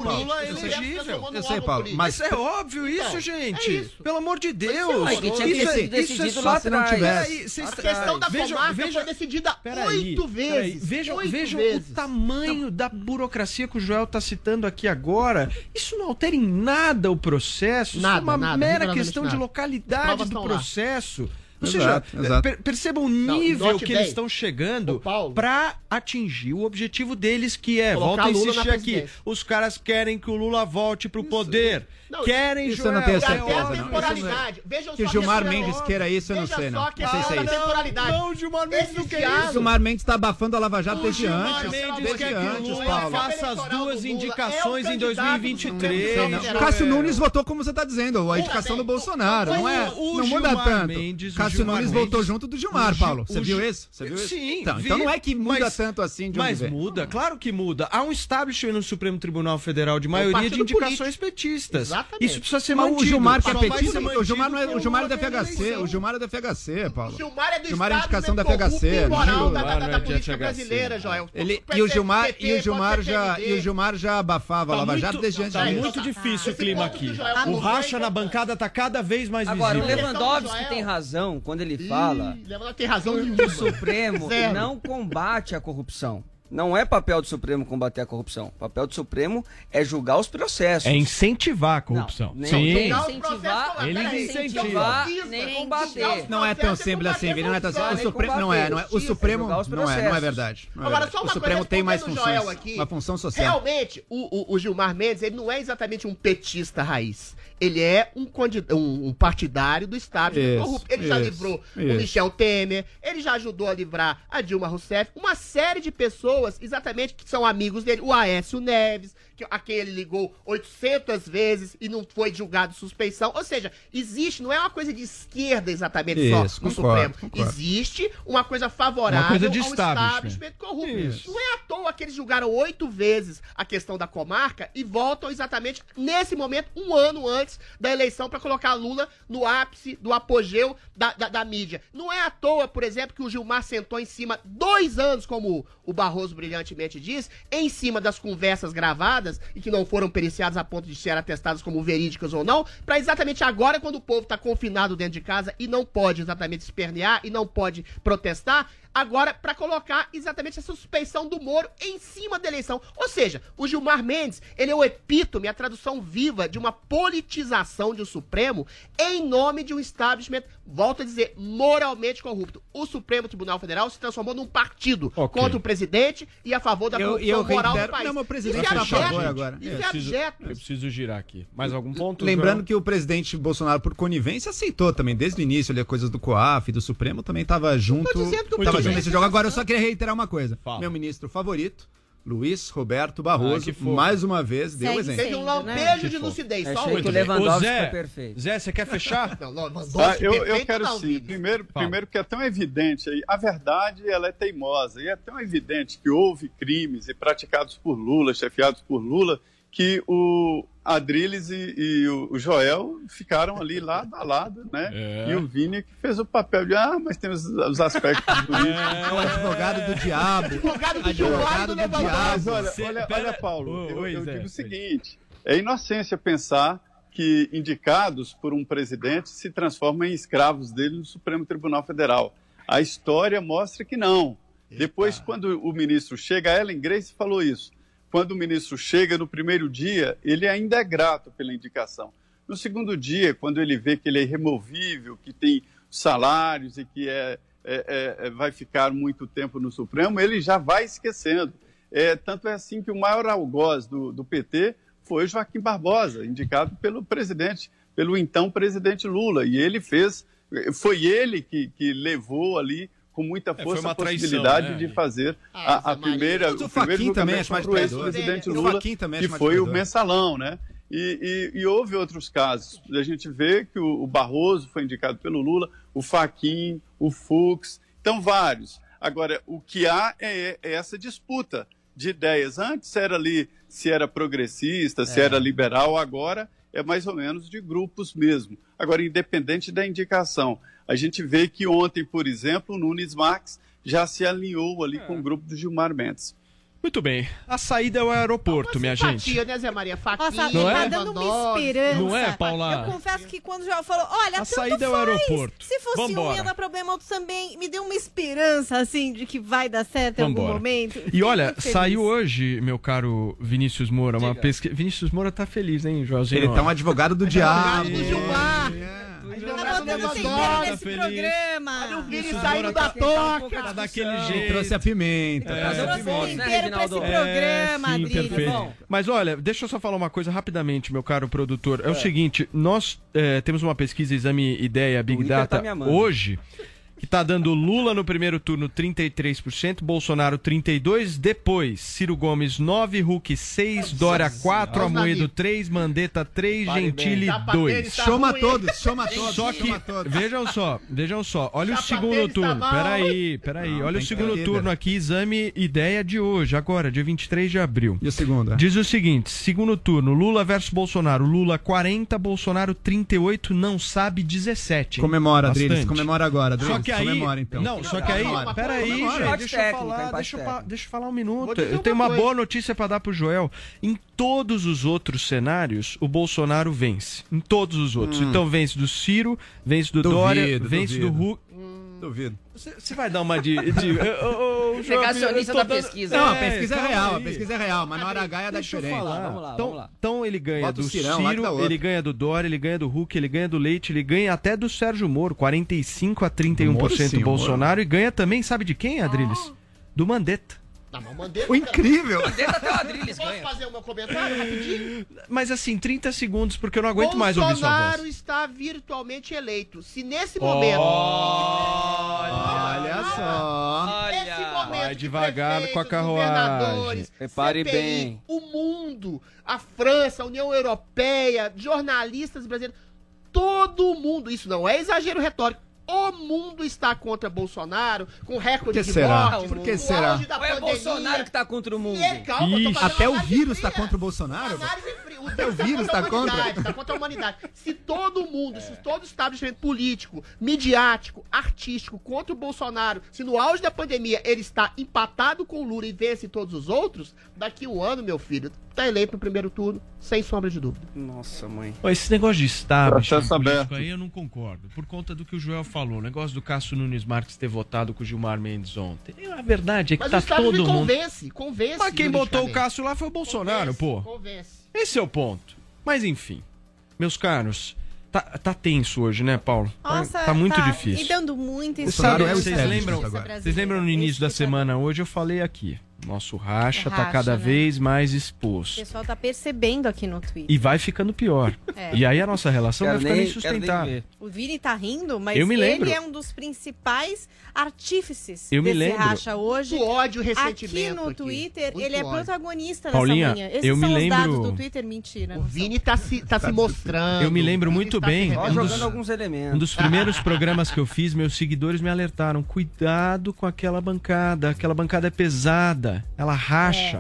Eu sei, Paulo. Mas é óbvio isso, gente. Pelo amor de Deus. Isso é só se não tivesse. A questão da comarca foi decidida 8 vezes. Vejam o tamanho da burocracia que o Joel está citando aqui agora. Isso não altera em nada o processo. Isso é uma mera questão de localidade do processo. Ou seja, percebam o nível que eles estão chegando para atingir o objetivo deles, que é, volta a insistir aqui, os caras querem que o Lula volte pro poder. Querem, isso eu não tenho certeza, não. Que o Gilmar Mendes queira isso, eu não sei, não. Não sei se é isso. Não, o Gilmar Mendes não quer isso. O Gilmar Mendes está abafando a Lava Jato desde antes. Mendes quer que o Lula faça as 2 indicações em 2023. O Cássio Nunes votou como você está dizendo, a indicação do Bolsonaro. Não muda tanto. Cássio Nunes voltou junto do Gilmar, Paulo. Você viu isso? Sim. Então não é que muda tanto assim de onde vem. Mas muda, claro que muda. Há um establishment no Supremo Tribunal Federal de maioria de indicações petistas. Exatamente. Isso precisa ser mantido. O Gilmar que é petista, o Gilmar é da FHC, o Gilmar é da FHC, Paulo. O Gilmar é do Gilmar é indicação da FHC. Moral da política brasileira, Joel. E o Gilmar já abafava a Lava Jato desde antes. Tá muito difícil o clima aqui. O racha na bancada tá cada vez mais visível. Agora, o Lewandowski tem razão quando ele fala que o Supremo não combate a corrupção. Não é papel do Supremo combater a corrupção. O papel do Supremo é julgar os processos. É incentivar a corrupção. Sim. Ele incentiva, nem combater. Não é tão simples assim, Vini. Não é tão simples. O Supremo não é. O Supremo não é verdade. Agora, só uma o Supremo tem mais funções. Aqui, uma função social. Realmente, o Gilmar Mendes, ele não é exatamente um petista raiz. Ele é um partidário do establishment corrupto. Ele já livrou o Michel Temer, ele já ajudou a livrar a Dilma Rousseff, uma série de pessoas exatamente que são amigos dele. O Aécio Neves, a quem ele ligou 800 vezes e não foi julgado de suspeição. Ou seja, não é uma coisa de esquerda exatamente só no Supremo. Existe uma coisa favorável ao establishment corrupto. Não é à toa que eles julgaram 8 vezes a questão da comarca e voltam exatamente nesse momento, um ano antes da eleição, para colocar Lula no ápice do apogeu da mídia. Não é à toa, por exemplo, que o Gilmar sentou em cima 2 anos, como o Barroso brilhantemente diz, em cima das conversas gravadas e que não foram periciadas a ponto de ser atestadas como verídicas ou não, para exatamente agora, quando o povo está confinado dentro de casa e não pode exatamente espernear e não pode protestar, agora para colocar exatamente essa suspeição do Moro em cima da eleição. Ou seja, o Gilmar Mendes, ele é o epítome, a tradução viva de uma politização de um Supremo em nome de um establishment, volto a dizer, moralmente corrupto. O Supremo Tribunal Federal se transformou num partido contra o presidente e a favor da corrupção moral do país. Não, meu presidente isso é abjeto agora. Isso é abjeto. Eu preciso girar aqui. Mais algum ponto? Lembrando que o presidente Bolsonaro, por conivência, aceitou também, desde o início, ali, coisas do COAF, do Supremo, também estava junto. Nesse jogo. Agora eu só queria reiterar uma coisa. Meu ministro favorito, Luiz Roberto Barroso, mais uma vez deu exemplo. Teve um lampejo de lucidez. Só o Lewandowski foi perfeito. Zé, você quer fechar? Eu quero sim. Primeiro que é tão evidente aí, a verdade ela é teimosa e é tão evidente que houve crimes e praticados por Lula, chefiados por Lula, que a Adriles e o Joel ficaram ali lado a lado, né? E o Vini que fez o papel de, mas tem os aspectos bonitos. O advogado do diabo. Advogado do diabo. Mas olha, Paulo, eu digo o seguinte, é inocência pensar que indicados por um presidente se transformam em escravos dele no Supremo Tribunal Federal. A história mostra que não. Depois, quando o ministro chega, a Ellen Grace falou isso. Quando o ministro chega no primeiro dia, ele ainda é grato pela indicação. No segundo dia, quando ele vê que ele é irremovível, que tem salários e que vai ficar muito tempo no Supremo, ele já vai esquecendo. Tanto é assim que o maior algoz do PT foi Joaquim Barbosa, indicado pelo então presidente Lula. E ele foi ele que levou ali com muita força a possibilidade de fazer o primeiro julgamento para o ex-presidente Lula, que foi o mensalão, né? E houve outros casos. A gente vê que o Barroso foi indicado pelo Lula, o Fachin, o Fux, então vários. Agora, o que há é essa disputa de ideias. Antes era ali se era progressista, se era liberal, agora é mais ou menos de grupos mesmo. Agora, independente da indicação, a gente vê que ontem, por exemplo, o Nunes Marques já se alinhou ali com o grupo do Gilmar Mendes. Muito bem. A saída é o aeroporto, minha gente. Fatia, né, Zé Maria? Fatia, nossa, tá dando uma esperança. Não é, Paula? Eu confesso que quando o Joel falou, olha, a saída é o aeroporto. Se fosse um ia dar problema, outro também. Me deu uma esperança, assim, de que vai dar certo em algum momento. E olha, saiu hoje, meu caro Vinícius Moura, uma pesquisa. Vinícius Moura tá feliz, hein, Joelzinho? Ele tá um advogado do diabo. Advogado do Gilmar. Tá botando tempero nesse programa. Olha o Vini saindo da toca. Tá daquele jeito. Trouxe a pimenta. Trouxe tempero pra esse programa, sim, perfeito. Mas olha, deixa eu só falar uma coisa rapidamente, meu caro produtor. É o seguinte, nós temos uma pesquisa Exame Ideia Big Data hoje, que tá dando Lula no primeiro turno 33%, Bolsonaro 32%, depois Ciro Gomes 9%, Huck 6%, Dória 4%, Amoedo 3%, Mandetta 3%, Gentili 2%. Chama todos. Só que, vejam só, olha o segundo turno, peraí, olha o segundo turno aqui, Exame Ideia de hoje, agora, dia 23 de abril. E o segundo? Diz o seguinte, segundo turno, Lula versus Bolsonaro, Lula 40%, Bolsonaro 38%, não sabe 17%. Comemora, Adriles, comemora agora, Adriles. Só que aí, comemora, então. Não, só que aí, peraí, gente, deixa eu falar um minuto. Eu tenho uma boa notícia pra dar pro Joel. Em todos os outros cenários, o Bolsonaro vence. Em todos os outros. Então vence do Ciro, vence do Dória, vence do Huck. Duvido. Você vai dar uma de negacionista da pesquisa. Não, a pesquisa é real, mas na hora H é da diferença. Vamos lá. Então ele ganha do Cirão, Ciro, ele ganha do Dória, ele ganha do Huck, ele ganha do Leite, ele ganha até do Sérgio Moro, 45% a 31% Bolsonaro, e ganha também, sabe de quem, Adriles? Do Mandetta. O incrível! Até o Adriles Posso fazer o meu comentário rapidinho? Mas assim, 30 segundos, porque eu não aguento mais ouvir sua voz. Bolsonaro está virtualmente eleito. Se nesse momento... Olha só. Nesse momento vai devagar com a carruagem. Prepare CPI, bem. O mundo, a França, a União Europeia, jornalistas brasileiros, todo mundo, isso não é exagero retórico, o mundo está contra Bolsonaro, com recorde de mortes. Por que será? Ou é Bolsonaro que está contra o mundo? Até o vírus está contra o Bolsonaro? Até o vírus está contra? Está contra a humanidade. Se todo mundo, se todo o estabelecimento político, midiático, artístico contra o Bolsonaro, se no auge da pandemia ele está empatado com o Lula e vence todos os outros, daqui um ano, meu filho, está eleito no primeiro turno, sem sombra de dúvida. Nossa, mãe. Esse negócio de establishment político aí eu não concordo, por conta do que o Joel falou, o negócio do Cássio Nunes Marques ter votado com o Gilmar Mendes ontem. A verdade é que tá todo mundo... Convence. Mas quem botou o Cássio lá foi o Bolsonaro, pô. Esse é o ponto. Mas enfim, meus caros, tá tenso hoje, né, Paulo? Nossa, tá muito difícil. E dando muito Vocês lembram no início da semana hoje eu falei aqui, nosso racha tá cada vez mais exposto. O pessoal tá percebendo aqui no Twitter. E vai ficando pior. E aí a nossa relação vai ficando insustentável. O Vini tá rindo, mas ele é um dos principais artífices desse racha hoje. O ódio, ressentimento. Aqui no Twitter, ele é protagonista Paulinha, nessa manhã. Esses são os dados do Twitter, mentira. O Vini tá se mostrando. Eu me lembro muito bem. Jogando alguns elementos. Um dos primeiros programas que eu fiz, meus seguidores me alertaram. Cuidado com aquela bancada é pesada. Ela racha.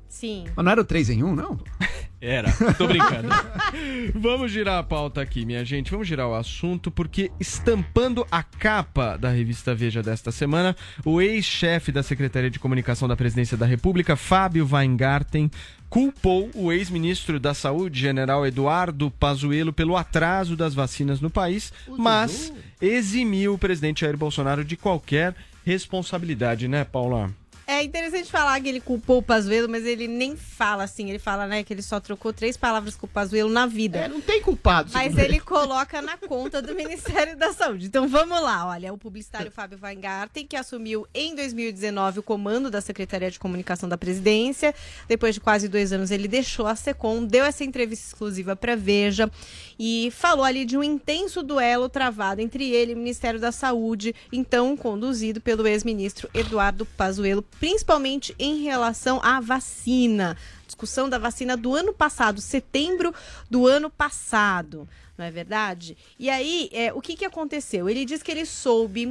Sim. Mas não era o 3 em 1, não? Era, tô brincando. Vamos girar a pauta aqui, minha gente. Vamos girar o assunto, porque estampando a capa da revista Veja desta semana, o ex-chefe da Secretaria de Comunicação da Presidência da República, Fábio Weingarten, culpou o ex-ministro da Saúde, general Eduardo Pazuello, pelo atraso das vacinas no país, mas eximiu o presidente Jair Bolsonaro de qualquer responsabilidade, né, Paula? É interessante falar que ele culpou o Pazuello, mas ele nem fala assim. Ele fala, né, que ele só trocou 3 palavras com o Pazuello na vida. Não tem culpado. Mas ele coloca na conta do Ministério da Saúde. Então vamos lá, olha, o publicitário Fábio Weingarten, que assumiu em 2019 o comando da Secretaria de Comunicação da Presidência. Depois de quase 2 anos ele deixou a Secom, deu essa entrevista exclusiva para Veja e falou ali de um intenso duelo travado entre ele e o Ministério da Saúde, então conduzido pelo ex-ministro Eduardo Pazuello, principalmente em relação à vacina. Discussão da vacina do ano passado, setembro do ano passado, não é verdade? E aí, o que aconteceu? Ele diz que ele soube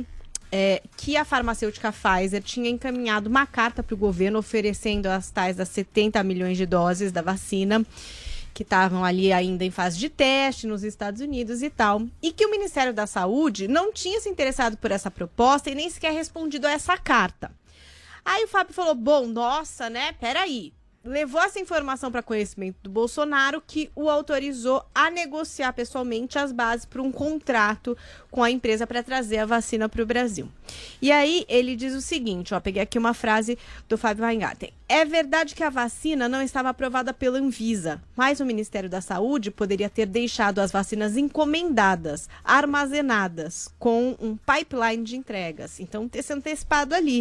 que a farmacêutica Pfizer tinha encaminhado uma carta para o governo oferecendo as tais das 70 milhões de doses da vacina, que estavam ali ainda em fase de teste nos Estados Unidos e tal, e que o Ministério da Saúde não tinha se interessado por essa proposta e nem sequer respondido a essa carta. Aí o Fábio falou, bom, nossa, né, peraí. Levou essa informação para conhecimento do Bolsonaro, que o autorizou a negociar pessoalmente as bases para um contrato com a empresa para trazer a vacina para o Brasil. E aí ele diz o seguinte, ó, peguei aqui uma frase do Fábio Weingarten. É verdade que a vacina não estava aprovada pela Anvisa, mas o Ministério da Saúde poderia ter deixado as vacinas encomendadas, armazenadas, com um pipeline de entregas. Então, ter se antecipado ali,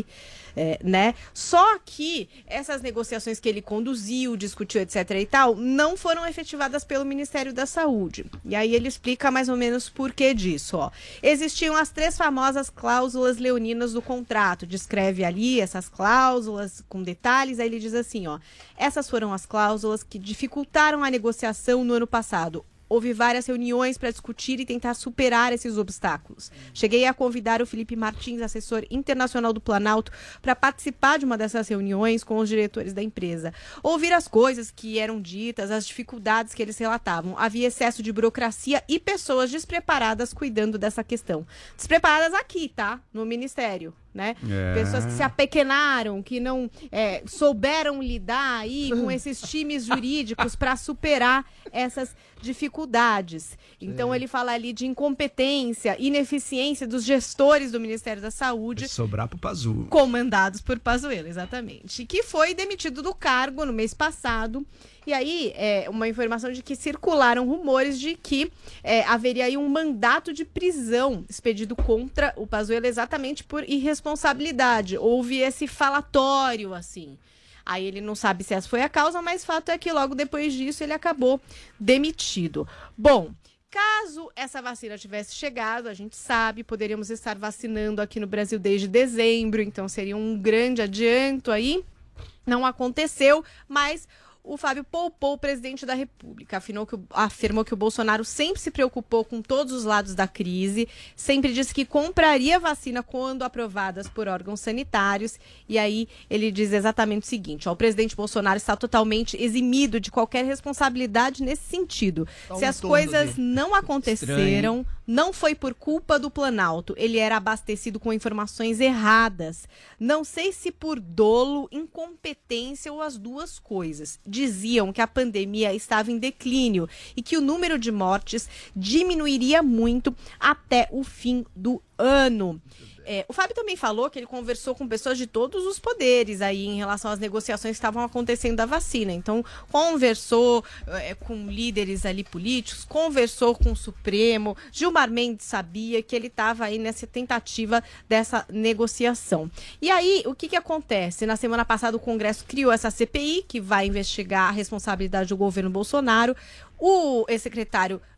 né? Só que essas negociações que ele conduziu, discutiu, etc. e tal, não foram efetivadas pelo Ministério da Saúde. E aí ele explica mais ou menos por que disso, ó. Existiam as 3 famosas cláusulas leoninas do contrato, descreve ali essas cláusulas com detalhes. Aí ele diz assim, ó, essas foram as cláusulas que dificultaram a negociação no ano passado. Houve várias reuniões para discutir e tentar superar esses obstáculos. Cheguei a convidar o Felipe Martins, assessor internacional do Planalto, para participar de uma dessas reuniões com os diretores da empresa. Ouvir as coisas que eram ditas, as dificuldades que eles relatavam. Havia excesso de burocracia e pessoas despreparadas cuidando dessa questão. Despreparadas aqui, tá? No Ministério. Né? Pessoas que se apequenaram, que não souberam lidar aí com esses times jurídicos para superar essas dificuldades. Então ele fala ali de incompetência, ineficiência dos gestores do Ministério da Saúde. Sobrar pro Pazuello. Comandados por Pazuello, exatamente. Que foi demitido do cargo no mês passado. E aí, uma informação de que circularam rumores de que haveria aí um mandato de prisão expedido contra o Pazuello exatamente por irresponsabilidade. Houve esse falatório, assim. Aí ele não sabe se essa foi a causa, mas fato é que logo depois disso ele acabou demitido. Bom, caso essa vacina tivesse chegado, a gente sabe, poderíamos estar vacinando aqui no Brasil desde dezembro, então seria um grande adianto aí. Não aconteceu, mas o Fábio poupou o presidente da República, afirmou que o Bolsonaro sempre se preocupou com todos os lados da crise, sempre disse que compraria vacina quando aprovadas por órgãos sanitários, e aí ele diz exatamente o seguinte, ó, o presidente Bolsonaro está totalmente eximido de qualquer responsabilidade nesse sentido. Se as coisas não aconteceram, não foi por culpa do Planalto, ele era abastecido com informações erradas. Não sei se por dolo, incompetência ou as duas coisas. Diziam que a pandemia estava em declínio e que o número de mortes diminuiria muito até o fim do ano. O Fábio também falou que ele conversou com pessoas de todos os poderes aí em relação às negociações que estavam acontecendo da vacina. Então, conversou com líderes ali políticos, conversou com o Supremo. Gilmar Mendes sabia que ele estava aí nessa tentativa dessa negociação. E aí, o que acontece? Na semana passada, o Congresso criou essa CPI, que vai investigar a responsabilidade do governo Bolsonaro. O ex-secretário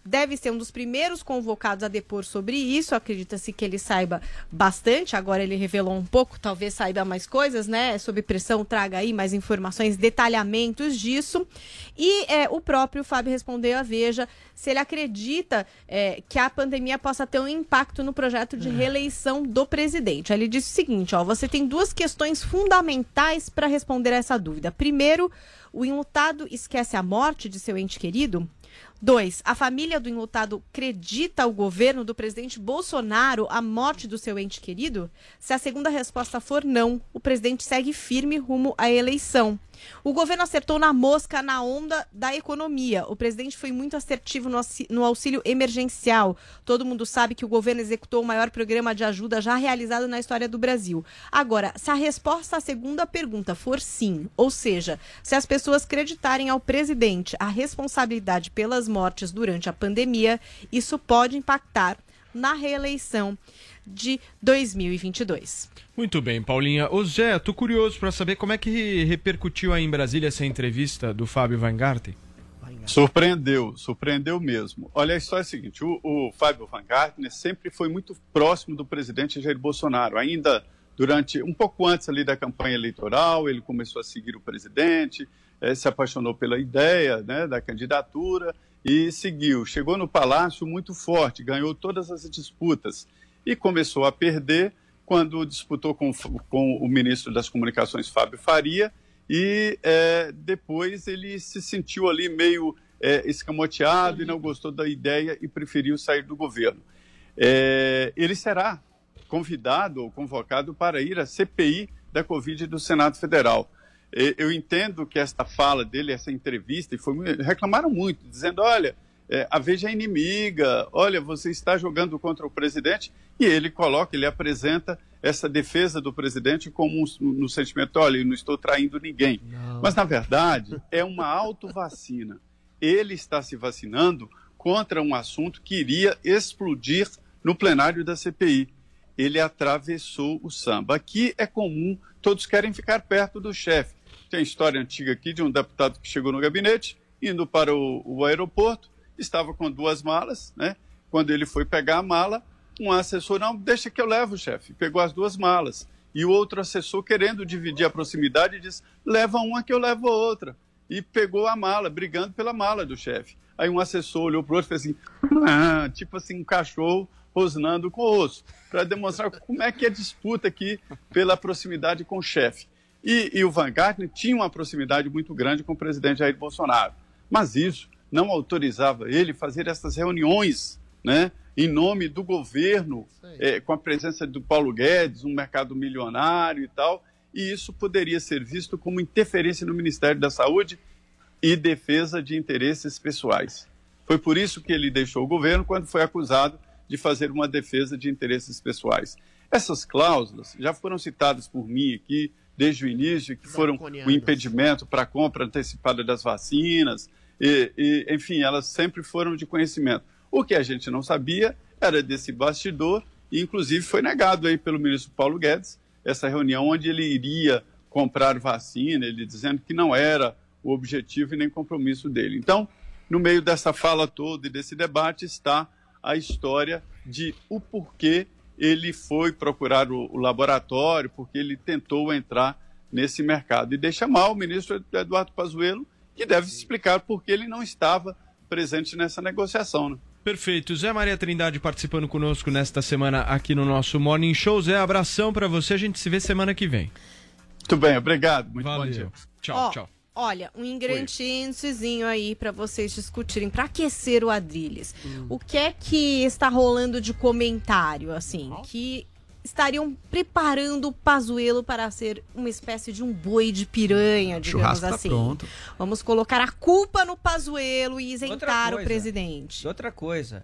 deve ser um dos primeiros convocados a depor sobre isso. Acredita-se que ele saiba bastante, agora ele revelou um pouco, talvez saiba mais coisas, né? Sob pressão, traga aí mais informações, detalhamentos disso. E o próprio Fábio respondeu à Veja se ele acredita que a pandemia possa ter um impacto no projeto de reeleição do presidente. Ele disse o seguinte, você tem duas questões fundamentais para responder a essa dúvida. Primeiro, o enlutado esquece a morte de seu ente querido? 2. A família do enlutado acredita ao governo do presidente Bolsonaro a morte do seu ente querido? Se a segunda resposta for não, o presidente segue firme rumo à eleição. O governo acertou na mosca na onda da economia. O presidente foi muito assertivo no auxílio emergencial. Todo mundo sabe que o governo executou o maior programa de ajuda já realizado na história do Brasil. Agora, se a resposta à segunda pergunta for sim, ou seja, se as pessoas acreditarem ao presidente a responsabilidade pelas mortes durante a pandemia, isso pode impactar na reeleição de 2022. Muito bem, Paulinha. Ô Zé, tô curioso para saber como é que repercutiu aí em Brasília essa entrevista do Fábio Weingarten. Surpreendeu mesmo. Olha, a história é a seguinte, o Fábio Weingarten sempre foi muito próximo do presidente Jair Bolsonaro, ainda um pouco antes ali da campanha eleitoral, ele começou a seguir o presidente, se apaixonou pela ideia, né, da candidatura e seguiu. Chegou no Palácio muito forte, ganhou todas as disputas e começou a perder quando disputou com o ministro das Comunicações, Fábio Faria, e depois ele se sentiu ali meio escamoteado e não gostou da ideia e preferiu sair do governo. Ele será convidado ou convocado para ir à CPI da Covid do Senado Federal. Eu entendo que esta fala dele, essa entrevista, reclamaram muito, dizendo, olha, a Veja é inimiga, olha, você está jogando contra o presidente, e ele apresenta essa defesa do presidente como no sentimento, olha, eu não estou traindo ninguém. Não. Mas, na verdade, é uma autovacina. Ele está se vacinando contra um assunto que iria explodir no plenário da CPI. Ele atravessou o samba. Aqui é comum, todos querem ficar perto do chefe. Tem a história antiga aqui de um deputado que chegou no gabinete, indo para o aeroporto, estava com 2 malas, né? Quando ele foi pegar a mala, um assessor, não, deixa que eu levo, chefe. Pegou as 2 malas. E o outro assessor, querendo dividir a proximidade, disse, leva uma que eu levo a outra. E pegou a mala, brigando pela mala do chefe. Aí um assessor olhou para o outro e fez assim, tipo assim, um cachorro rosnando com o osso, para demonstrar como é que é a disputa aqui pela proximidade com o chefe. E o Weingarten tinha uma proximidade muito grande com o presidente Jair Bolsonaro. Mas isso não autorizava ele fazer essas reuniões, né, em nome do governo, com a presença do Paulo Guedes, um mercado milionário e tal, e isso poderia ser visto como interferência no Ministério da Saúde e defesa de interesses pessoais. Foi por isso que ele deixou o governo quando foi acusado de fazer uma defesa de interesses pessoais. Essas cláusulas já foram citadas por mim aqui desde o início, que foram o impedimento para a compra antecipada das vacinas, enfim, elas sempre foram de conhecimento. O que a gente não sabia era desse bastidor, e inclusive foi negado aí pelo ministro Paulo Guedes, essa reunião onde ele iria comprar vacina, ele dizendo que não era o objetivo e nem compromisso dele. Então, no meio dessa fala toda e desse debate está a história de o porquê ele foi procurar o laboratório, porque ele tentou entrar nesse mercado. E deixa mal o ministro Eduardo Pazuello, que deve explicar por que ele não estava presente nessa negociação, né? Perfeito. Zé Maria Trindade participando conosco nesta semana aqui no nosso Morning Show. Zé, abração para você, a gente se vê semana que vem. Muito bem, obrigado. Muito Valeu. bom dia. Tchau, tchau. Olha, um ingredientezinho aí para vocês discutirem, para aquecer o Adrilles. O que é que está rolando de comentário, assim, que estariam preparando o Pazuello para ser uma espécie de um boi de piranha, digamos assim. Tá pronto. Vamos colocar a culpa no Pazuello e isentar o presidente. Outra coisa,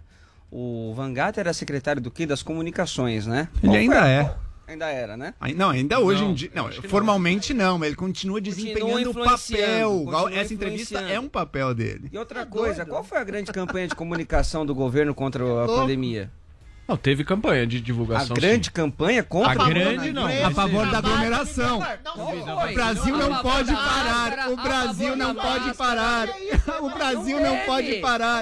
o Weingarten era secretário do quê? Das comunicações, né? Ele ainda é. Ainda era, né? Não, ainda hoje em dia. Não, formalmente não, mas ele continua desempenhando o papel. Essa entrevista é um papel dele. E outra coisa, qual foi a grande campanha de comunicação do governo contra a pandemia? Não, teve campanha de divulgação. A grande campanha contra a grande não. A favor da aglomeração. O Brasil não pode parar. O Brasil não pode parar. O Brasil não pode parar. O único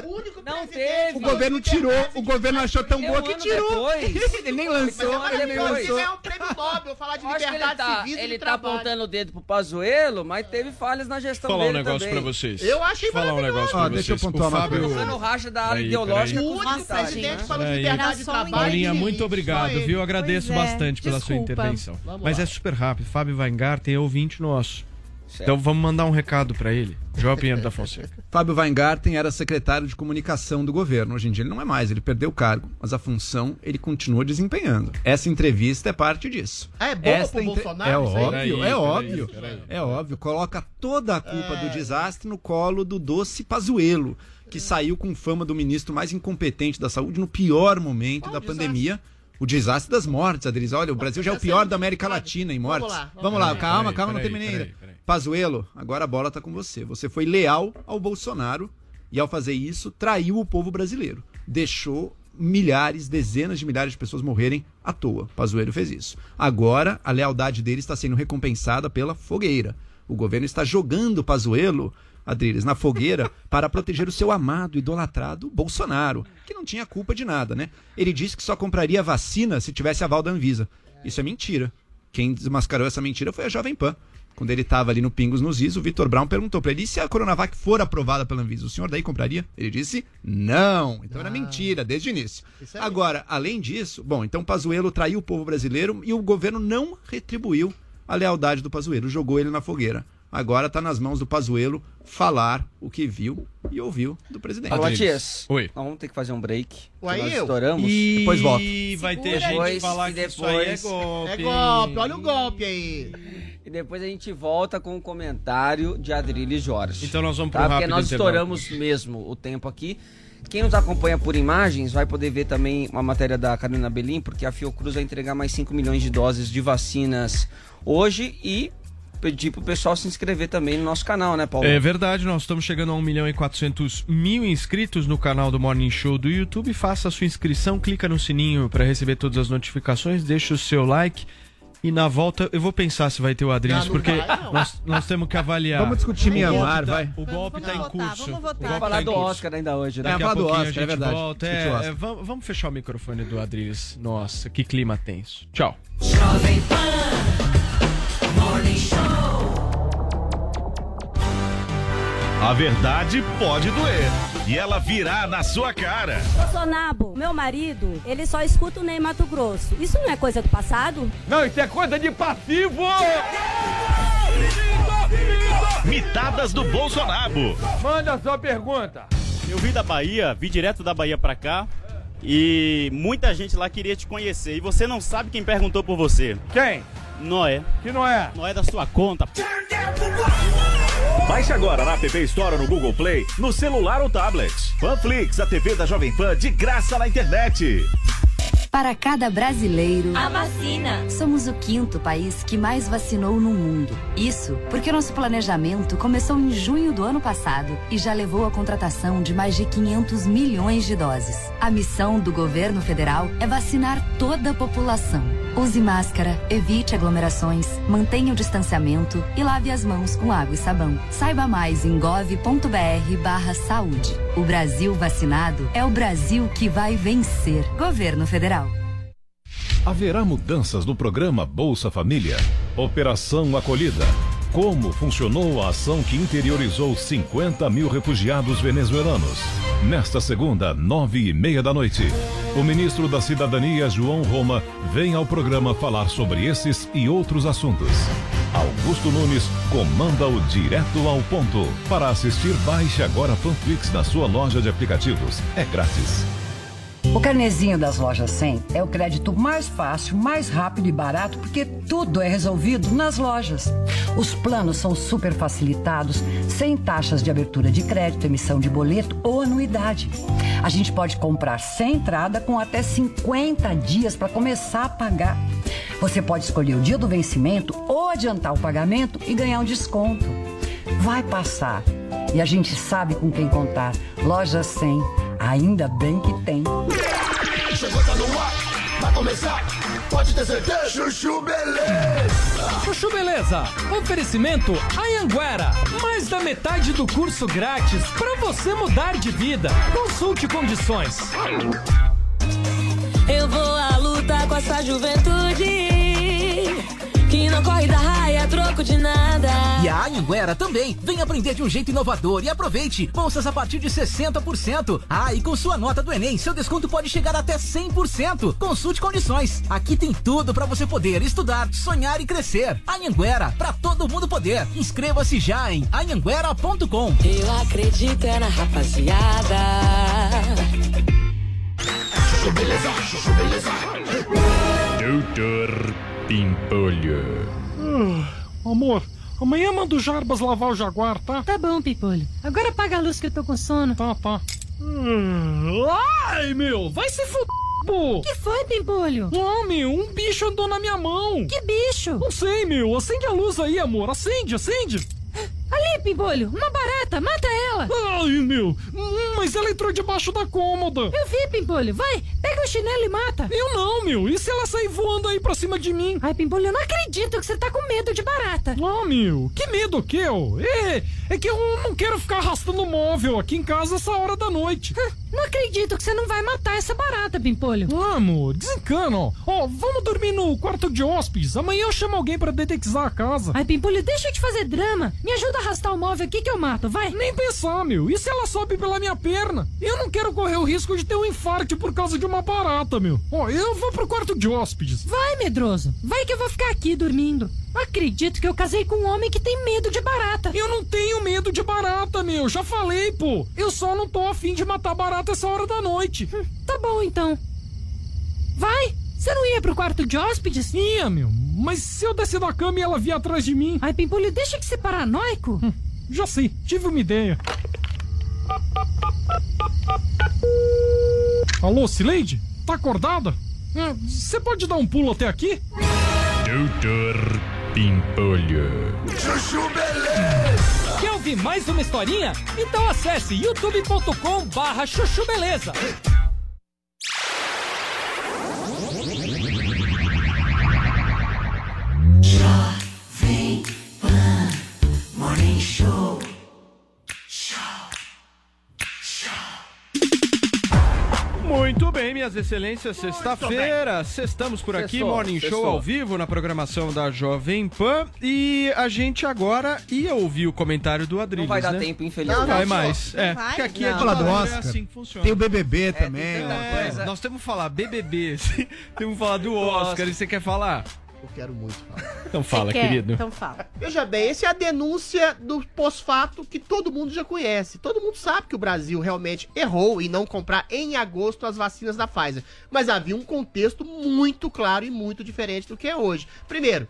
não teve. O governo tirou, o governo achou tão boa que tirou. Ele nem lançou, ele nem lançou. É um prêmio Nobel falar de liberdade civil. Ele tá apontando o dedo pro Pazuello, mas teve falhas na gestão Falar dele um negócio também. pra vocês. Eu achei Falar um negócio pra vocês. Deixa eu pontuar uma coisa. Usando racha da área ideológica com os militares, né? falou de liberdade de trabalho. Paulinha, muito obrigado, viu? Eu agradeço Pois é, bastante pela sua desculpa. intervenção. Vamos Mas lá. é super rápido. Fábio Weingarten é ouvinte nosso. Certo. Então vamos mandar um recado pra ele. João Pinheiro da Fonseca. Fábio Weingarten era secretário de comunicação do governo. Hoje em dia ele não é mais, ele perdeu o cargo, mas a função ele continua desempenhando. Essa entrevista é parte disso. É bom pro Bolsonaro? É isso aí? óbvio, é óbvio. É óbvio. Coloca toda a culpa do desastre no colo do doce Pazuello, que saiu com fama do ministro mais incompetente da saúde no pior momento da pandemia. O desastre das mortes, Adriles. Olha, o Brasil já é o pior da América Latina em mortes. Vamos lá, calma, não terminei ainda. Pazuello, agora a bola tá com você. Você foi leal ao Bolsonaro e ao fazer isso, traiu o povo brasileiro. Deixou milhares, dezenas de milhares de pessoas morrerem à toa. Pazuello fez isso. Agora, a lealdade dele está sendo recompensada pela fogueira. O governo está jogando o Pazuello, Adriles, na fogueira para proteger o seu amado, idolatrado Bolsonaro, que não tinha culpa de nada, né? Ele disse que só compraria vacina se tivesse aval da Anvisa. Isso é mentira. Quem desmascarou essa mentira foi a Jovem Pan. Quando ele estava ali no Pingos nos Is, o Vitor Brown perguntou para ele: e se a Coronavac for aprovada pela Anvisa, o senhor daí compraria? Ele disse não. Então era mentira desde o início. Agora, além disso, bom, então Pazuello traiu o povo brasileiro e o governo não retribuiu a lealdade do Pazuello, jogou ele na fogueira. Agora está nas mãos do Pazuello falar o que viu e ouviu do presidente. Ô, Matias, Oi. nós vamos ter que fazer um break. Ué, Nós eu? estouramos. E Depois volta. vai ter gente falar que isso aí é golpe. É golpe, olha o golpe aí. E depois a gente volta com o comentário de Adriles Jorge. Então nós vamos pro Tá? rápido Porque nós intervalo. estouramos mesmo o tempo aqui. Quem nos acompanha por imagens vai poder ver também uma matéria da Carolina Belim, porque a Fiocruz vai entregar mais 5 milhões de doses de vacinas hoje e pedir pro pessoal se inscrever também no nosso canal, né, Paulo? É verdade, nós estamos chegando a 1.400.000 inscritos no canal do Morning Show do YouTube. Faça a sua inscrição, clica no sininho para receber todas as notificações, deixa o seu like. E na volta, eu vou pensar se vai ter o Adriles, porque nós temos que avaliar. Vamos discutir Mianmar, vai. O golpe está em curso. Vamos votar. Vamos falar do Oscar ainda hoje, né? Daqui a falar do pouquinho Oscar, a gente é verdade. volta. Discutir o Oscar. Vamos fechar o microfone do Adriles. Nossa, que clima tenso. Tchau. Jovem Pan Morning Show. A verdade pode doer. E ela virá na sua cara. Bolsonaro, meu marido, ele só escuta o Ney Mato Grosso. Isso não é coisa do passado? Não, isso é coisa de passivo! Mitadas do Bolsonaro. Manda a sua pergunta. Eu vim da Bahia, vim direto da Bahia pra cá. E muita gente lá queria te conhecer. E você não sabe quem perguntou por você. Quem? Noé. Que não é? Noé da sua conta. Baixe agora na App Store ou no Google Play, no celular ou tablet. Panflix, a TV da Jovem Pan de graça na internet. Para cada brasileiro, A vacina. somos o 5º país que mais vacinou no mundo. Isso porque nosso planejamento começou em junho do ano passado e já levou à contratação de mais de 500 milhões de doses. A missão do governo federal é vacinar toda a população. Use máscara, evite aglomerações, mantenha o distanciamento e lave as mãos com água e sabão. Saiba mais em gov.br/saúde. O Brasil vacinado é o Brasil que vai vencer. Governo Federal. Haverá mudanças no programa Bolsa Família? Operação Acolhida. Como funcionou a ação que interiorizou 50 mil refugiados venezuelanos? Nesta segunda, 9h30 da noite, o ministro da Cidadania, João Roma, vem ao programa falar sobre esses e outros assuntos. Augusto Nunes comanda o Direto ao Ponto. Para assistir, baixe agora Panflix na sua loja de aplicativos. É grátis. O carnezinho das lojas 100 é o crédito mais fácil, mais rápido e barato, porque tudo é resolvido nas lojas. Os planos são super facilitados, sem taxas de abertura de crédito, emissão de boleto ou anuidade. A gente pode comprar sem entrada com até 50 dias para começar a pagar. Você pode escolher o dia do vencimento ou adiantar o pagamento e ganhar um desconto. Vai passar. E a gente sabe com quem contar. Loja 100. Ainda bem que tem. Chegou, tá no ar, vai começar, pode ter certeza. Chuchu Beleza. Chuchu Beleza. Oferecimento Anhanguera. Mais da metade do curso grátis para você mudar de vida. Consulte condições. Eu vou à luta com essa juventude que não corre da raia, troco de nada. E a Anhanguera também. Vem aprender de um jeito inovador e aproveite. Bolsas a partir de 60%. Ah, e com sua nota do Enem, seu desconto pode chegar até 100%. Consulte condições. Aqui tem tudo para você poder estudar, sonhar e crescer. Anhanguera, para todo mundo poder. Inscreva-se já em anhanguera.com. Eu acredito na rapaziada. Chuchu Beleza, Chuchu Beleza. Doutor Pimpolho. Amor, amanhã manda o Jarbas lavar o Jaguar, tá? Tá bom, Pimpolho. Agora apaga a luz que eu tô com sono. Tá. Ai, meu, vai se fuder, pô. Que foi, Pimpolho? Um bicho andou na minha mão. Que bicho? Não sei, meu. Acende a luz aí, amor. Acende. Ali, Pimpolho, uma barata, mata ela. Ai, meu, mas ela entrou debaixo da cômoda. Eu vi, Pimpolho, vai, pega o chinelo e mata. Eu não, meu, e se ela sair voando aí pra cima de mim? Ai, Pimpolho, eu não acredito que você tá com medo de barata. Ah, meu, que medo o quê, ó? É que eu não quero ficar arrastando móvel aqui em casa essa hora da noite. Não acredito que você não vai matar essa barata, Pimpolho. Ah, amor, desencana, ó. Ó, vamos dormir no quarto de hóspedes. Amanhã eu chamo alguém pra detetizar a casa. Ai, Pimpolho, deixa eu te fazer drama. Me ajuda a arrastar o móvel aqui que eu mato, vai. Nem pensar, meu. E se ela sobe pela minha perna? Eu não quero correr o risco de ter um infarto por causa de uma barata, meu. Ó, eu vou pro quarto de hóspedes. Vai, medroso. Vai que eu vou ficar aqui dormindo. Acredito que eu casei com um homem que tem medo de barata. Eu não tenho medo de barata, meu. Já falei, pô. Eu só não tô afim de matar barata essa hora da noite. Tá bom, então. Vai. Você não ia pro quarto de hóspedes? Ia, meu. Mas se eu descer da cama e ela vir atrás de mim... Ai, Pimpolho, deixa de ser paranoico. Já sei. Tive uma ideia. Alô, Cileide? Tá acordada? Você pode dar um pulo até aqui? Doutor Pimpolho. Chuchu Beleza. Quer ouvir mais uma historinha? Então acesse youtube.com/chuchu beleza. Jovem Pan Morning Show. Muito bem, minhas excelências, sexta-feira, sextamos por aqui, Sextou, Morning Show sextou. ao vivo na programação da Jovem Pan, e a gente agora ia ouvir o comentário do Adriles, Não vai dar né? tempo, infelizmente. Não vai mais, Não vai? porque aqui Não. é Falar do Oscar. assim que funciona. Tem o BBB também. Nós temos que falar BBB, temos que falar do Oscar, e você quer falar? Eu quero muito falar. Então fala, Você quer? querido. Então fala. Veja bem, essa é a denúncia do pós-fato que todo mundo já conhece. Todo mundo sabe que o Brasil realmente errou em não comprar em agosto as vacinas da Pfizer. Mas havia um contexto muito claro e muito diferente do que é hoje. Primeiro,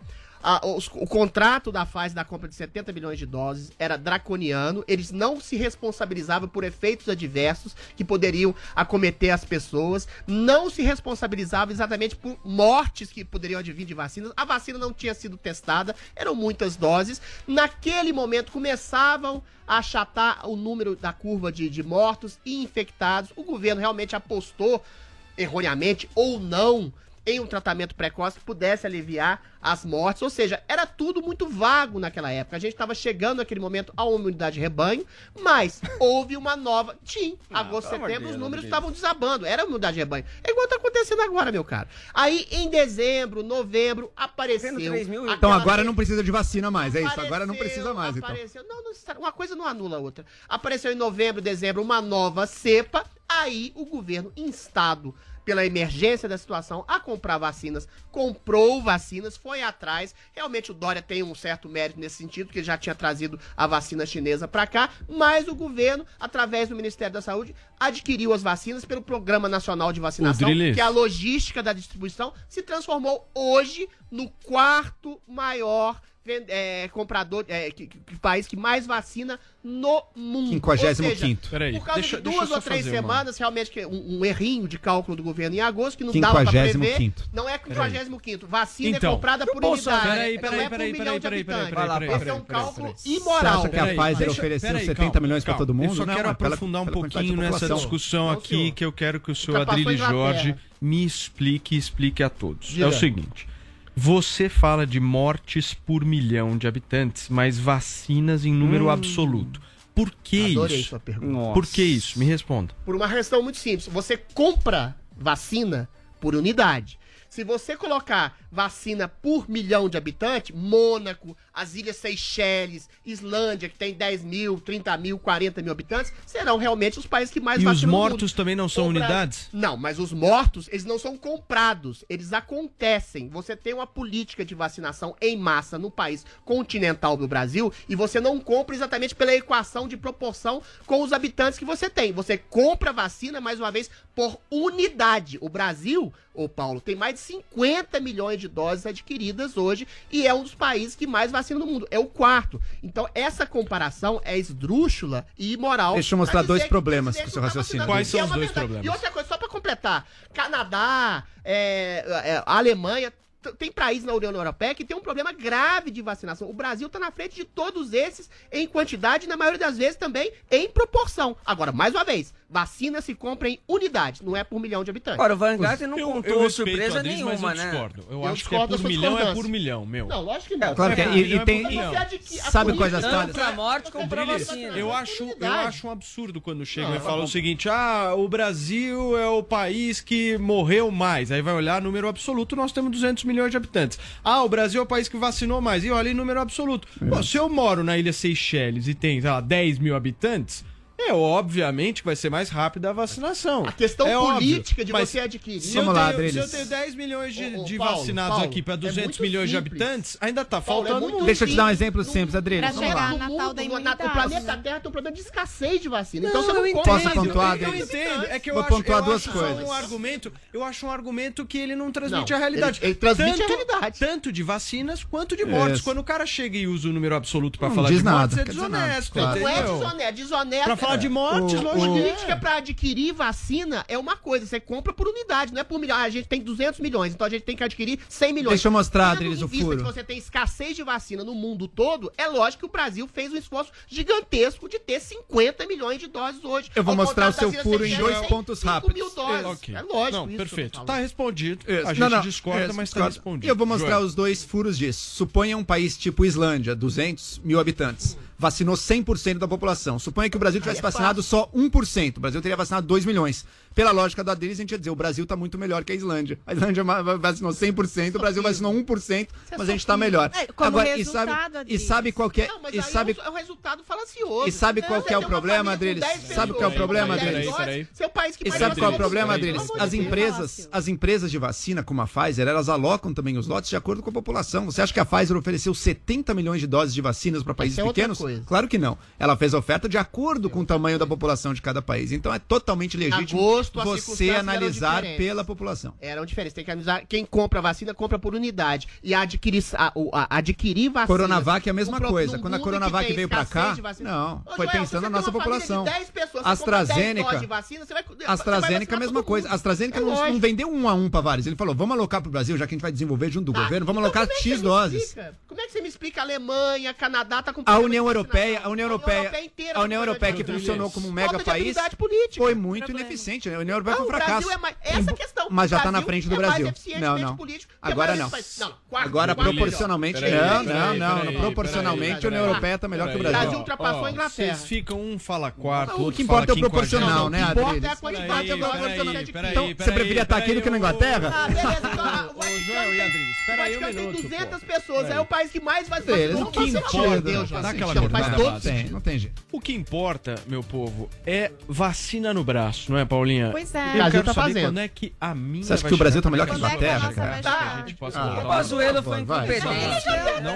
o contrato da Pfizer da compra de 70 milhões de doses era draconiano, eles não se responsabilizavam por efeitos adversos que poderiam acometer as pessoas, não se responsabilizavam exatamente por mortes que poderiam advir de vacinas, a vacina não tinha sido testada, eram muitas doses, naquele momento começavam a achatar o número da curva de mortos e infectados, o governo realmente apostou, erroneamente ou não, em um tratamento precoce que pudesse aliviar as mortes, ou seja, era tudo muito vago naquela época. A gente estava chegando naquele momento a uma imunidade de rebanho, mas houve uma nova... agosto, setembro, os números estavam desabando, era imunidade de rebanho. É igual tá acontecendo agora, meu caro. Aí, em dezembro, novembro, apareceu... Então agora não precisa de vacina mais, é isso? Agora não precisa mais, então. Não, uma coisa não anula a outra. Apareceu em novembro, dezembro, uma nova cepa, aí o governo instado pela emergência da situação, a comprar vacinas, comprou vacinas, foi atrás, realmente o Dória tem um certo mérito nesse sentido, porque ele já tinha trazido a vacina chinesa para cá, mas o governo, através do Ministério da Saúde, adquiriu as vacinas pelo Programa Nacional de Vacinação, que a logística da distribuição se transformou hoje no quarto maior comprador, país que mais vacina no mundo. 55º. Peraí, por causa de 2 ou 3 semanas, realmente, um errinho de cálculo do governo em agosto, que não 55º. dava pra prever. Não é 55º. Vacina Então, é comprada por unidade. Peraí. Esse é um cálculo imoral. Você acha que a Pfizer ofereceu 70 milhões para todo mundo? Eu só quero aprofundar um pouquinho nessa discussão aqui, que eu quero que o senhor Adriles Jorge me explique a todos. É o seguinte... Você fala de mortes por milhão de habitantes, mas vacinas em número absoluto. Por que Adorei isso? sua pergunta. Por que isso? Me responda. Por uma questão muito simples. Você compra vacina por unidade. Se você colocar vacina por milhão de habitantes, Mônaco, as Ilhas Seychelles, Islândia, que tem 10 mil, 30 mil, 40 mil habitantes, serão realmente os países que mais E os vacinam no mundo. mortos também não são O Brasil- unidades? Não, mas os mortos, eles não são comprados, eles acontecem. Você tem uma política de vacinação em massa no país continental do Brasil e você não compra exatamente pela equação de proporção com os habitantes que você tem. Você compra vacina, mais uma vez, por unidade. O Brasil, ô Paulo, tem mais de 50 milhões de doses adquiridas hoje e é um dos países que mais vacina no mundo. É o quarto. Então, essa comparação é esdrúxula e imoral. Deixa eu mostrar Pra dois dizer problemas que com o seu tá raciocínio. vacinando. Quais são E é os uma dois verdade. problemas? E outra coisa, só pra completar. Canadá, a Alemanha, tem países na União Europeia que tem um problema grave de vacinação. O Brasil tá na frente de todos esses em quantidade e, na maioria das vezes, também em proporção. Agora, mais uma vez, vacina se compra em unidade, não é por milhão de habitantes. Ora, o Van Garten não Eu contou respeito surpresa a Adriles, mas nenhuma, eu né? discordo. Eu Eu acho que é discordo da por sua milhão, é discordância. por milhão, meu. Não, lógico que não. Claro que é. Por milhão E tem. por milhão. Sabe quais as histórias? Pra morte, comprar Adriles, vacina. eu acho um absurdo quando chegam Não, e falam tá o seguinte: o Brasil é o país que morreu mais. Aí vai olhar número absoluto, nós temos 200 milhões de habitantes. O Brasil é o país que vacinou mais. E olha em número absoluto. Pô, se eu moro na Ilha Seychelles e tem, sei lá, 10 mil habitantes, obviamente que vai ser mais rápida a vacinação. A questão política óbvio, de mas você adquirir. Se eu, tenho, se eu tenho 10 milhões de Paulo, vacinados aqui para 200 muito milhões de simples. habitantes, ainda tá Paulo, faltando muito. Deixa eu te dar um exemplo simples, Adriles. Pra Vamos chegar lá. na No tal mundo, da o imunidade. planeta Terra tem um problema de escassez de vacina. Então Não, você não eu compra Posso entendo, pontuar, eu Adriles? entendo. É que eu Vou acho, pontuar eu duas acho coisas. eu acho um argumento que ele não transmite Não, a realidade. ele transmite a realidade. Tanto de vacinas quanto de mortes. Isso. Quando o cara chega e usa o número absoluto pra Não falar diz de mortes, nada, é quer dizer nada, desonesto, claro. Não é entendeu? desonesto, é desonesto. Pra falar de mortes, lógico. Política pra adquirir vacina é uma coisa, você compra por unidade, não é por milhão. A gente tem 200 milhões, então a gente tem que adquirir 100 milhões. Deixa eu mostrar, Tendo Adriles, em o vista furo. que você tem escassez de vacina no mundo todo, é lógico que o Brasil fez um esforço gigantesco de ter 50 milhões de doses hoje. Eu vou Ao mostrar o contrário seu das furo em Ilhas dois Seychelles, pontos tem 5 rápidos. mil doses. Ok. É lógico Não, isso que eu tô perfeito. falando. Tá respondido. Isso. A gente Não, discorda, mas tá discorda. respondido. E eu vou mostrar Joel. os dois furos disso. Suponha um país tipo Islândia, 200 mil habitantes. Vacinou 100% da população. Suponha que o Brasil tivesse vacinado só 1%. O Brasil teria vacinado 2 milhões. Pela lógica da Adriles, a gente ia dizer, o Brasil tá muito melhor que a Islândia. A Islândia vacinou 100%, o Brasil vacinou 1%, mas a gente tá melhor. Como Agora, resultado, e sabe qual que é... Não, mas E aí sabe, é um resultado falacioso. e sabe qual que é o Você tem uma problema, família com Adriles? 10 Sabe qual é o pessoas, problema, com 10 Adriles? doses, seu país que E mais sabe qual é o vacinou problema, todo mundo. Adriles? Pelo amor de Deus. As empresas de vacina, como a Pfizer, elas alocam também os lotes de acordo com a população. Você acha que a Pfizer ofereceu 70 milhões de doses de vacinas para países Essa é outra pequenos? coisa. Claro que não. Ela fez a oferta de acordo com o tamanho da população de cada país. Então é totalmente legítimo Agosto, as você circunstâncias eram analisar diferentes. pela população. Eram diferentes. Tem que analisar. Quem compra vacina, compra por unidade. E adquirir vacina. Coronavac é a mesma num coisa. num Quando a mundo Coronavac que tem veio pra escassez cá, de vacina. não, Ô, foi Joel, pensando se na você nossa tem uma família de população. 10 pessoas, você compra 10 AstraZeneca, doses de vacina, você vai AstraZeneca é a mesma coisa. A AstraZeneca não vendeu 1 a 1 para vários. Ele falou, vamos alocar pro Brasil, já que a gente vai desenvolver junto do governo, vamos alocar X doses. Como é que você me explica? A Alemanha, Canadá tá com A problema União de Europeia, inteira a União com Europeia problema que de funcionou vacina. como um mega Falta de país habilidade política. foi muito ineficiente. A União Europeia foi um O Brasil fracasso. é mais, essa questão. Mas já O tá na Brasil frente do é mais Brasil. eficientemente Não. político que a Agora maioria não. dos países. Não, quarto, Agora quarto proporcionalmente melhor. não. Proporcionalmente a União Europeia tá melhor que o O Brasil. Brasil ultrapassou a Inglaterra. Vocês ficam um fala quarto, O outro que importa é fala o proporcional, né, O que importa Adriles? é a quantidade, é proporcional. Então, você preferia estar aqui do que na Inglaterra? Ah, beleza. Então, Ô, Joel e Adriles, espera aí um Vaticano tem minuto. 200 pô. pessoas, é o país que mais vai Adriles, vacinar. o que importa? Dá aquela Não, faz cortada todo básica. sentido. Não tem jeito. O que importa, meu povo, é vacina no braço, não é, Paulinha? Pois é. Eu O Brasil quero tá saber fazendo. quando é que a minha Você acha vai que o Brasil chegar tá melhor que a pra cá. Inglaterra, Quando é que a cara? nossa vai Que a chegar? gente possa Ah, voltar O lá. Pazuello foi vai. incompetente.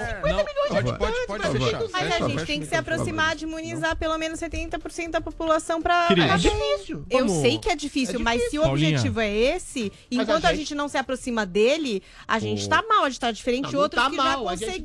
Pode fechar. Mas a gente tem que se aproximar de imunizar pelo menos 70% da população pra... Cris. pra- É difícil. Eu Vamos- sei que é difícil, mas se o Paulinha. objetivo é esse, Mas enquanto a a gente não se aproxima dele, a gente tá mal, a gente tá diferente de Não outros tá que mal, já a gente tá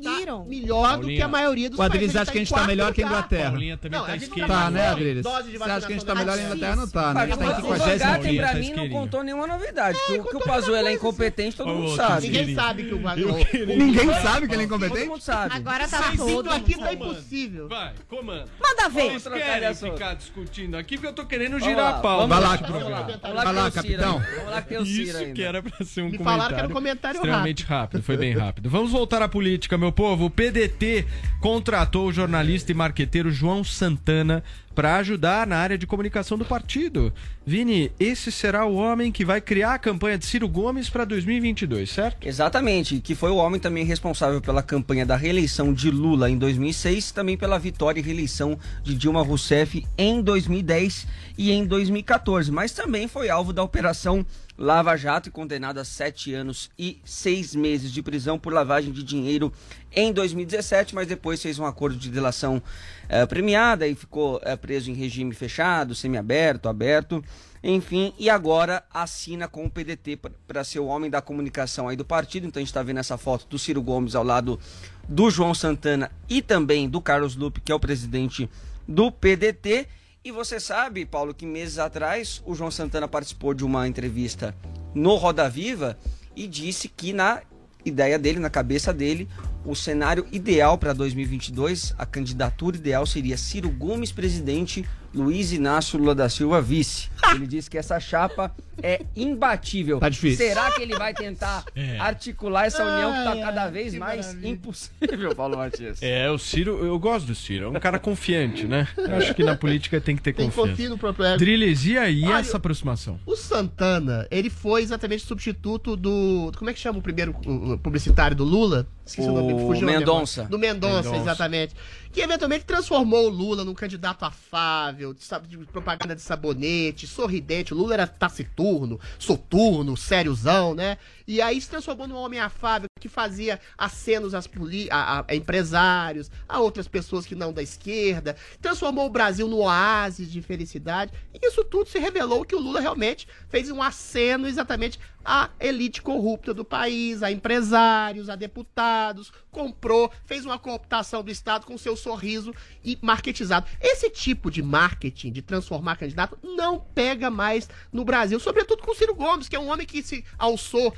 conseguiram. Melhor do que a maioria dos O Adriles países. acha que a gente tá melhor que a Inglaterra. Paulinha também Não, tá a gente esquerda. Tá, né, Adriles? Dose de Você acha que a gente tá melhor que a vacinação Inglaterra? Não tá, né? A gente tá em O 50º. Zagarten, pra tá mim, não isqueirinho. contou nenhuma novidade. que o Pazuello é incompetente, todo mundo sabe. Ninguém sabe que o Ninguém sabe que ele é Todo incompetente? mundo sabe. Agora tá Vindo todo. aqui tá impossível. Vai, comanda. Manda ver. Vocês trocar de querem assunto. ficar discutindo aqui porque eu tô querendo Vamos girar lá, a pauta. Vai lá, neste Vamos programa. lá, Vai lá, capitão. Vamos lá que tem o Ciro Isso ainda. que era pra ser um Me comentário, falaram que era um comentário extremamente rápido. Foi bem rápido. Vamos voltar à política, meu povo. O PDT contratou o jornalista e marqueteiro João Santana para ajudar na área de comunicação do partido. Vini, esse será o homem que vai criar a campanha de Ciro Gomes para 2022, certo? Exatamente, que foi o homem também responsável pela campanha da reeleição de Lula em 2006, também pela vitória e reeleição de Dilma Rousseff em 2010 e em 2014, mas também foi alvo da Operação Lava Jato e condenado a 7 anos e 6 meses de prisão por lavagem de dinheiro em 2017, mas depois fez um acordo de delação premiada e ficou preso em regime fechado, semiaberto, aberto, enfim, e agora assina com o PDT para ser o homem da comunicação aí do partido. Então a gente está vendo essa foto do Ciro Gomes ao lado do João Santana e também do Carlos Lupe, que é o presidente do PDT. E você sabe, Paulo, que meses atrás o João Santana participou de uma entrevista no Roda Viva e disse que na ideia dele, na cabeça dele, o cenário ideal para 2022, a candidatura ideal seria Ciro Gomes presidente, Luiz Inácio Lula da Silva vice. Ele disse que essa chapa é imbatível. Tá difícil. Será que ele vai tentar articular essa união que está cada vez mais impossível, Paulo Matias? O Ciro, eu gosto do Ciro, é um cara confiante, né? Eu acho que na política tem que ter confiança. Confio no próprio. Driles, e aí Olha, essa aproximação? O Santana, ele foi exatamente substituto do... Como é que chama o primeiro publicitário do Lula? Esqueci o nome, fugiu a memória. Mendonça. Do Mendonça, exatamente. Que eventualmente transformou o Lula num candidato afável, de propaganda de sabonete, sorridente. O Lula era taciturno, soturno, sériozão, né? E aí se transformou num homem afável que fazia acenos a empresários, a outras pessoas que não da esquerda. Transformou o Brasil no oásis de felicidade. E isso tudo se revelou que o Lula realmente fez um aceno exatamente à elite corrupta do país, a empresários, a deputados, comprou, fez uma cooptação do Estado com seu sorriso e marketizado. Esse tipo de marketing, de transformar candidato, não pega mais no Brasil, sobretudo com o Ciro Gomes, que é um homem que se alçou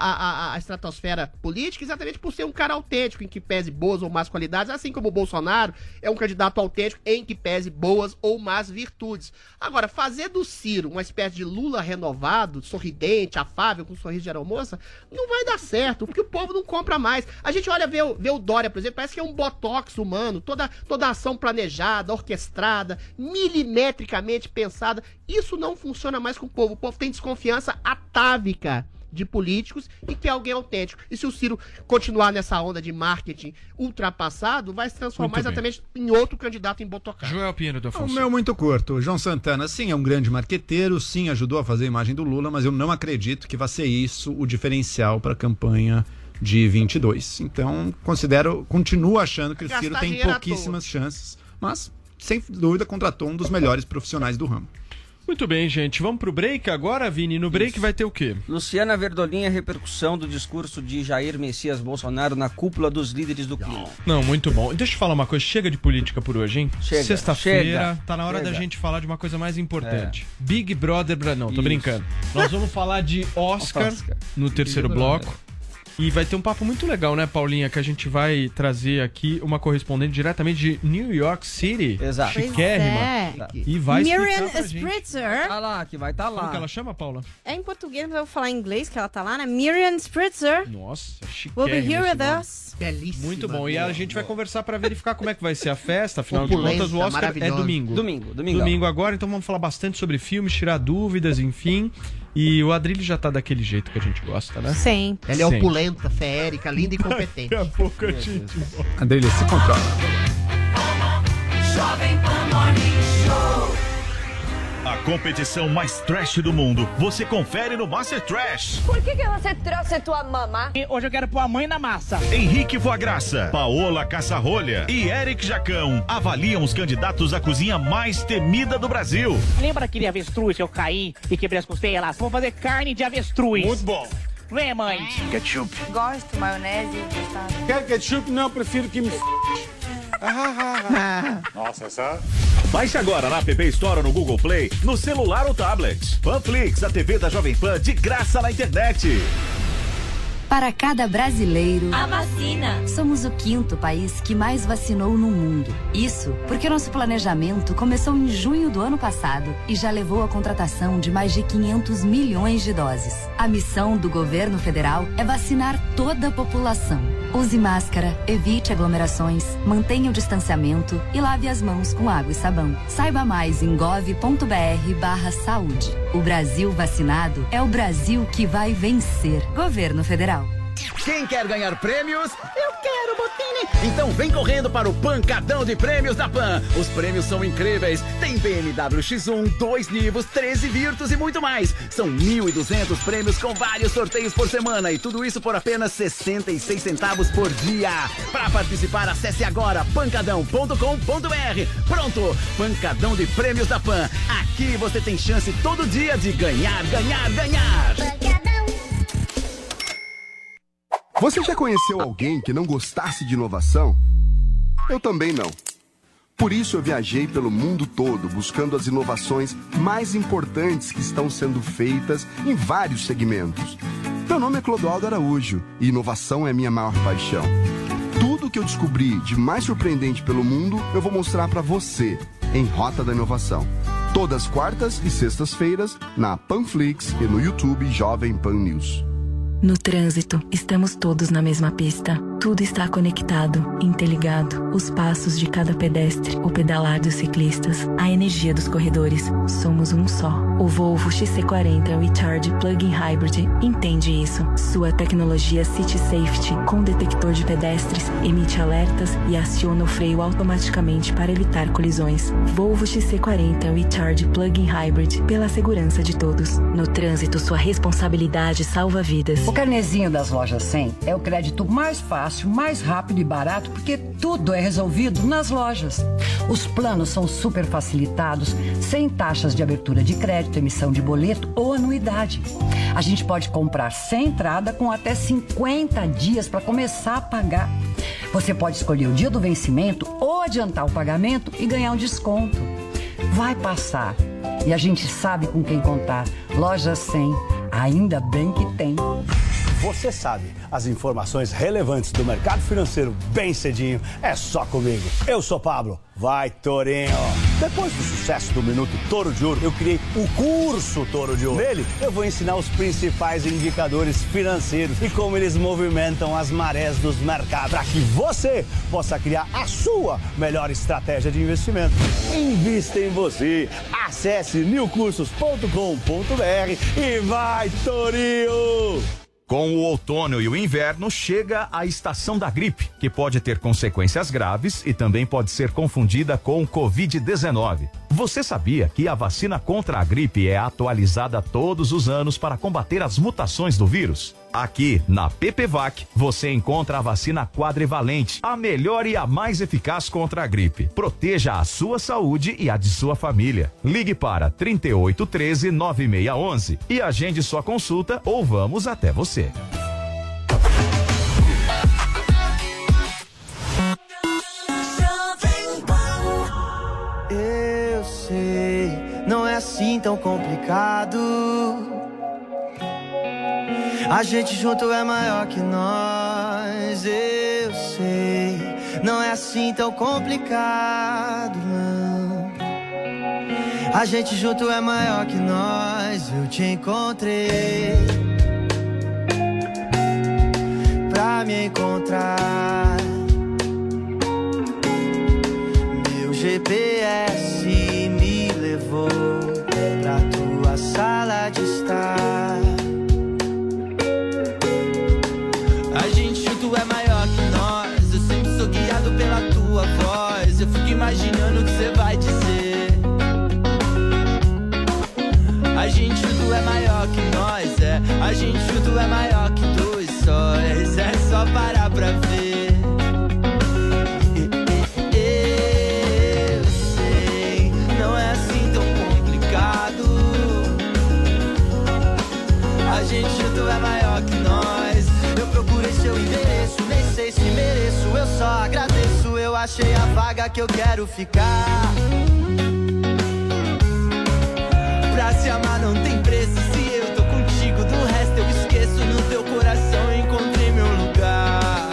a estratosfera política exatamente por ser um cara autêntico, em que pese boas ou más qualidades, assim como o Bolsonaro é um candidato autêntico em que pese boas ou más virtudes. Agora, fazer do Ciro uma espécie de Lula renovado, sorridente, afável, com um sorriso de aeromoça, não vai dar certo, porque o povo não compra mais. A gente olha, vê o Dória, por exemplo, parece que é um botox humano, toda a ação planejada, orquestrada, milimetricamente pensada. Isso não funciona mais com o povo. O povo tem desconfiança atávica de políticos e que é alguém autêntico. E se o Ciro continuar nessa onda de marketing ultrapassado, vai se transformar exatamente em outro candidato embotocado. Joel Pinheiro do Afonso. O meu muito curto. João Santana, sim, é um grande marqueteiro, sim, ajudou a fazer a imagem do Lula, mas eu não acredito que vai ser isso o diferencial para a campanha de 22. Então, continuo achando que o Ciro tem pouquíssimas chances, mas, sem dúvida, contratou um dos melhores profissionais do ramo. Muito bem, gente. Vamos pro break agora, Vini? No break vai ter o quê? Luciana Verdolin, a repercussão do discurso de Jair Messias Bolsonaro na cúpula dos líderes do clima. Não, muito bom. Deixa eu falar uma coisa. Chega de política por hoje, hein? Chega. Sexta-feira, tá na hora da gente falar de uma coisa mais importante. Big Brother... Não, tô brincando. Nós vamos falar de Oscar no terceiro bloco. E vai ter um papo muito legal, né, Paulinha? Que a gente vai trazer aqui uma correspondente diretamente de New York City. Exato. Chiquérrima. E vai Miriam explicar pra gente. Spritzer. Tá lá, que vai estar lá. Como que ela chama, Paula? É em português, mas eu vou falar em inglês, que ela tá lá, né? Miriam Spritzer. Nossa, Will be chiquérrima here esse with nome. us. Belíssima. Muito bom. E a gente vai conversar pra verificar como é que vai ser a festa. Afinal de Opulenta, contas, o Oscar é maravilhosa. domingo. Domingão. Domingo agora, então vamos falar bastante sobre filmes, tirar dúvidas, enfim. E o Adrilho já tá daquele jeito que a gente gosta, né? Sim. Ela é opulenta, feérica, linda e competente. Daqui a pouco a gente volta. Adrilho, se controla. Jovem Pan Morning Show. A competição mais trash do mundo, você confere no Master Trash. Por que você trouxe tua mamá? Hoje eu quero pôr a mãe na massa. Henrique Voagraça, Paola Caçarrolha e Eric Jacão avaliam os candidatos à cozinha mais temida do Brasil. Lembra aquele avestruz que eu caí e quebrei as costelas? Vamos fazer carne de avestruz. Muito bom. Vem, mãe. Ketchup. Gosto, maionese, mostarda. Quer ketchup? Não, prefiro que me... Nossa, essa... Baixe agora na App Store ou no Google Play, no celular ou tablet. Panflix, a TV da Jovem Pan, de graça na internet. Para cada brasileiro, a vacina. Somos o 5º país que mais vacinou no mundo. Isso porque nosso planejamento começou em junho do ano passado e já levou à contratação de mais de 500 milhões de doses. A missão do governo federal é vacinar toda a população. Use máscara, evite aglomerações, mantenha o distanciamento e lave as mãos com água e sabão. Saiba mais em gov.br/saúde. O Brasil vacinado é o Brasil que vai vencer. Governo Federal. Quem quer ganhar prêmios? Eu quero, Botini! Então vem correndo para o Pancadão de Prêmios da Pan. Os prêmios são incríveis. Tem BMW X1, 2 Nivos, 13 Virtus e muito mais. São 1.200 prêmios com vários sorteios por semana e tudo isso por apenas 66 centavos por dia. Para participar, acesse agora pancadão.com.br. Pronto! Pancadão de Prêmios da Pan. Aqui você tem chance todo dia de ganhar, ganhar, ganhar. Pancadão. Você já conheceu alguém que não gostasse de inovação? Eu também não. Por isso eu viajei pelo mundo todo buscando as inovações mais importantes que estão sendo feitas em vários segmentos. Meu nome é Clodoaldo Araújo e inovação é minha maior paixão. Tudo que eu descobri de mais surpreendente pelo mundo eu vou mostrar para você em Rota da Inovação. Todas quartas e sextas-feiras na Panflix e no YouTube Jovem Pan News. No trânsito, estamos todos na mesma pista. Tudo está conectado, interligado. Os passos de cada pedestre, o pedalar dos ciclistas, a energia dos corredores. Somos um só. O Volvo XC40 Recharge Plug-in Hybrid entende isso. Sua tecnologia City Safety, com detector de pedestres, emite alertas e aciona o freio automaticamente para evitar colisões. Volvo XC40 Recharge Plug-in Hybrid, pela segurança de todos. No trânsito, sua responsabilidade salva vidas. O carnezinho das lojas 100 é o crédito mais fácil, mais rápido e barato, porque tudo é resolvido nas lojas. Os planos são super facilitados, sem taxas de abertura de crédito, emissão de boleto ou anuidade. A gente pode comprar sem entrada com até 50 dias para começar a pagar. Você pode escolher o dia do vencimento ou adiantar o pagamento e ganhar um desconto. Vai passar. E a gente sabe com quem contar. Loja 100, ainda bem que tem. Você sabe, as informações relevantes do mercado financeiro bem cedinho é só comigo. Eu sou Pablo. Vai, Torinho! Depois do sucesso do Minuto Toro de Ouro, eu criei o curso Toro de Ouro. Nele, eu vou ensinar os principais indicadores financeiros e como eles movimentam as marés dos mercados, para que você possa criar a sua melhor estratégia de investimento. Invista em você. Acesse newcursos.com.br e vai, Torinho! Com o outono e o inverno, chega a estação da gripe, que pode ter consequências graves e também pode ser confundida com o Covid-19. Você sabia que a vacina contra a gripe é atualizada todos os anos para combater as mutações do vírus? Aqui, na PPVAC, você encontra a vacina quadrivalente, a melhor e a mais eficaz contra a gripe. Proteja a sua saúde e a de sua família. Ligue para 3813-9611 e agende sua consulta ou vamos até você. Eu sei, não é assim tão complicado. A gente junto é maior que nós. Eu sei, não é assim tão complicado, não. A gente junto é maior que nós. Eu te encontrei pra me encontrar. Meu GPS me levou pra tua sala de estar. A gente junto é maior que nós. Eu sempre sou guiado pela tua voz. Eu fico imaginando o que você vai dizer. A gente junto é maior que nós, é. A gente junto é maior que dois sóis. É só parar pra ver. Eu sei, não é assim tão complicado. A gente junto é maior que nós. achei a vaga que eu quero ficar. Pra se amar não tem preço, se eu tô contigo, do resto eu esqueço. No teu coração encontrei meu lugar.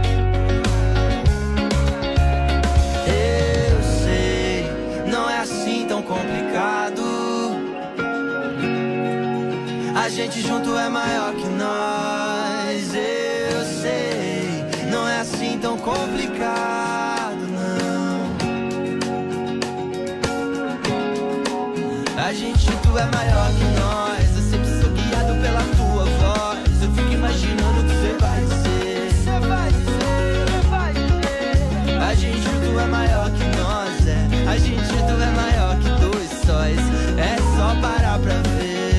Eu sei, não é assim tão complicado. A gente junto é maior que nós. Eu sei, não é assim tão complicado, não. A gente junto é maior que nós. Eu sempre sou guiado pela tua voz. Eu fico imaginando o que você vai dizer. Você vai dizer, vai dizer. A gente junto é maior que nós, é. A gente junto é maior que dois sóis. É só parar pra ver.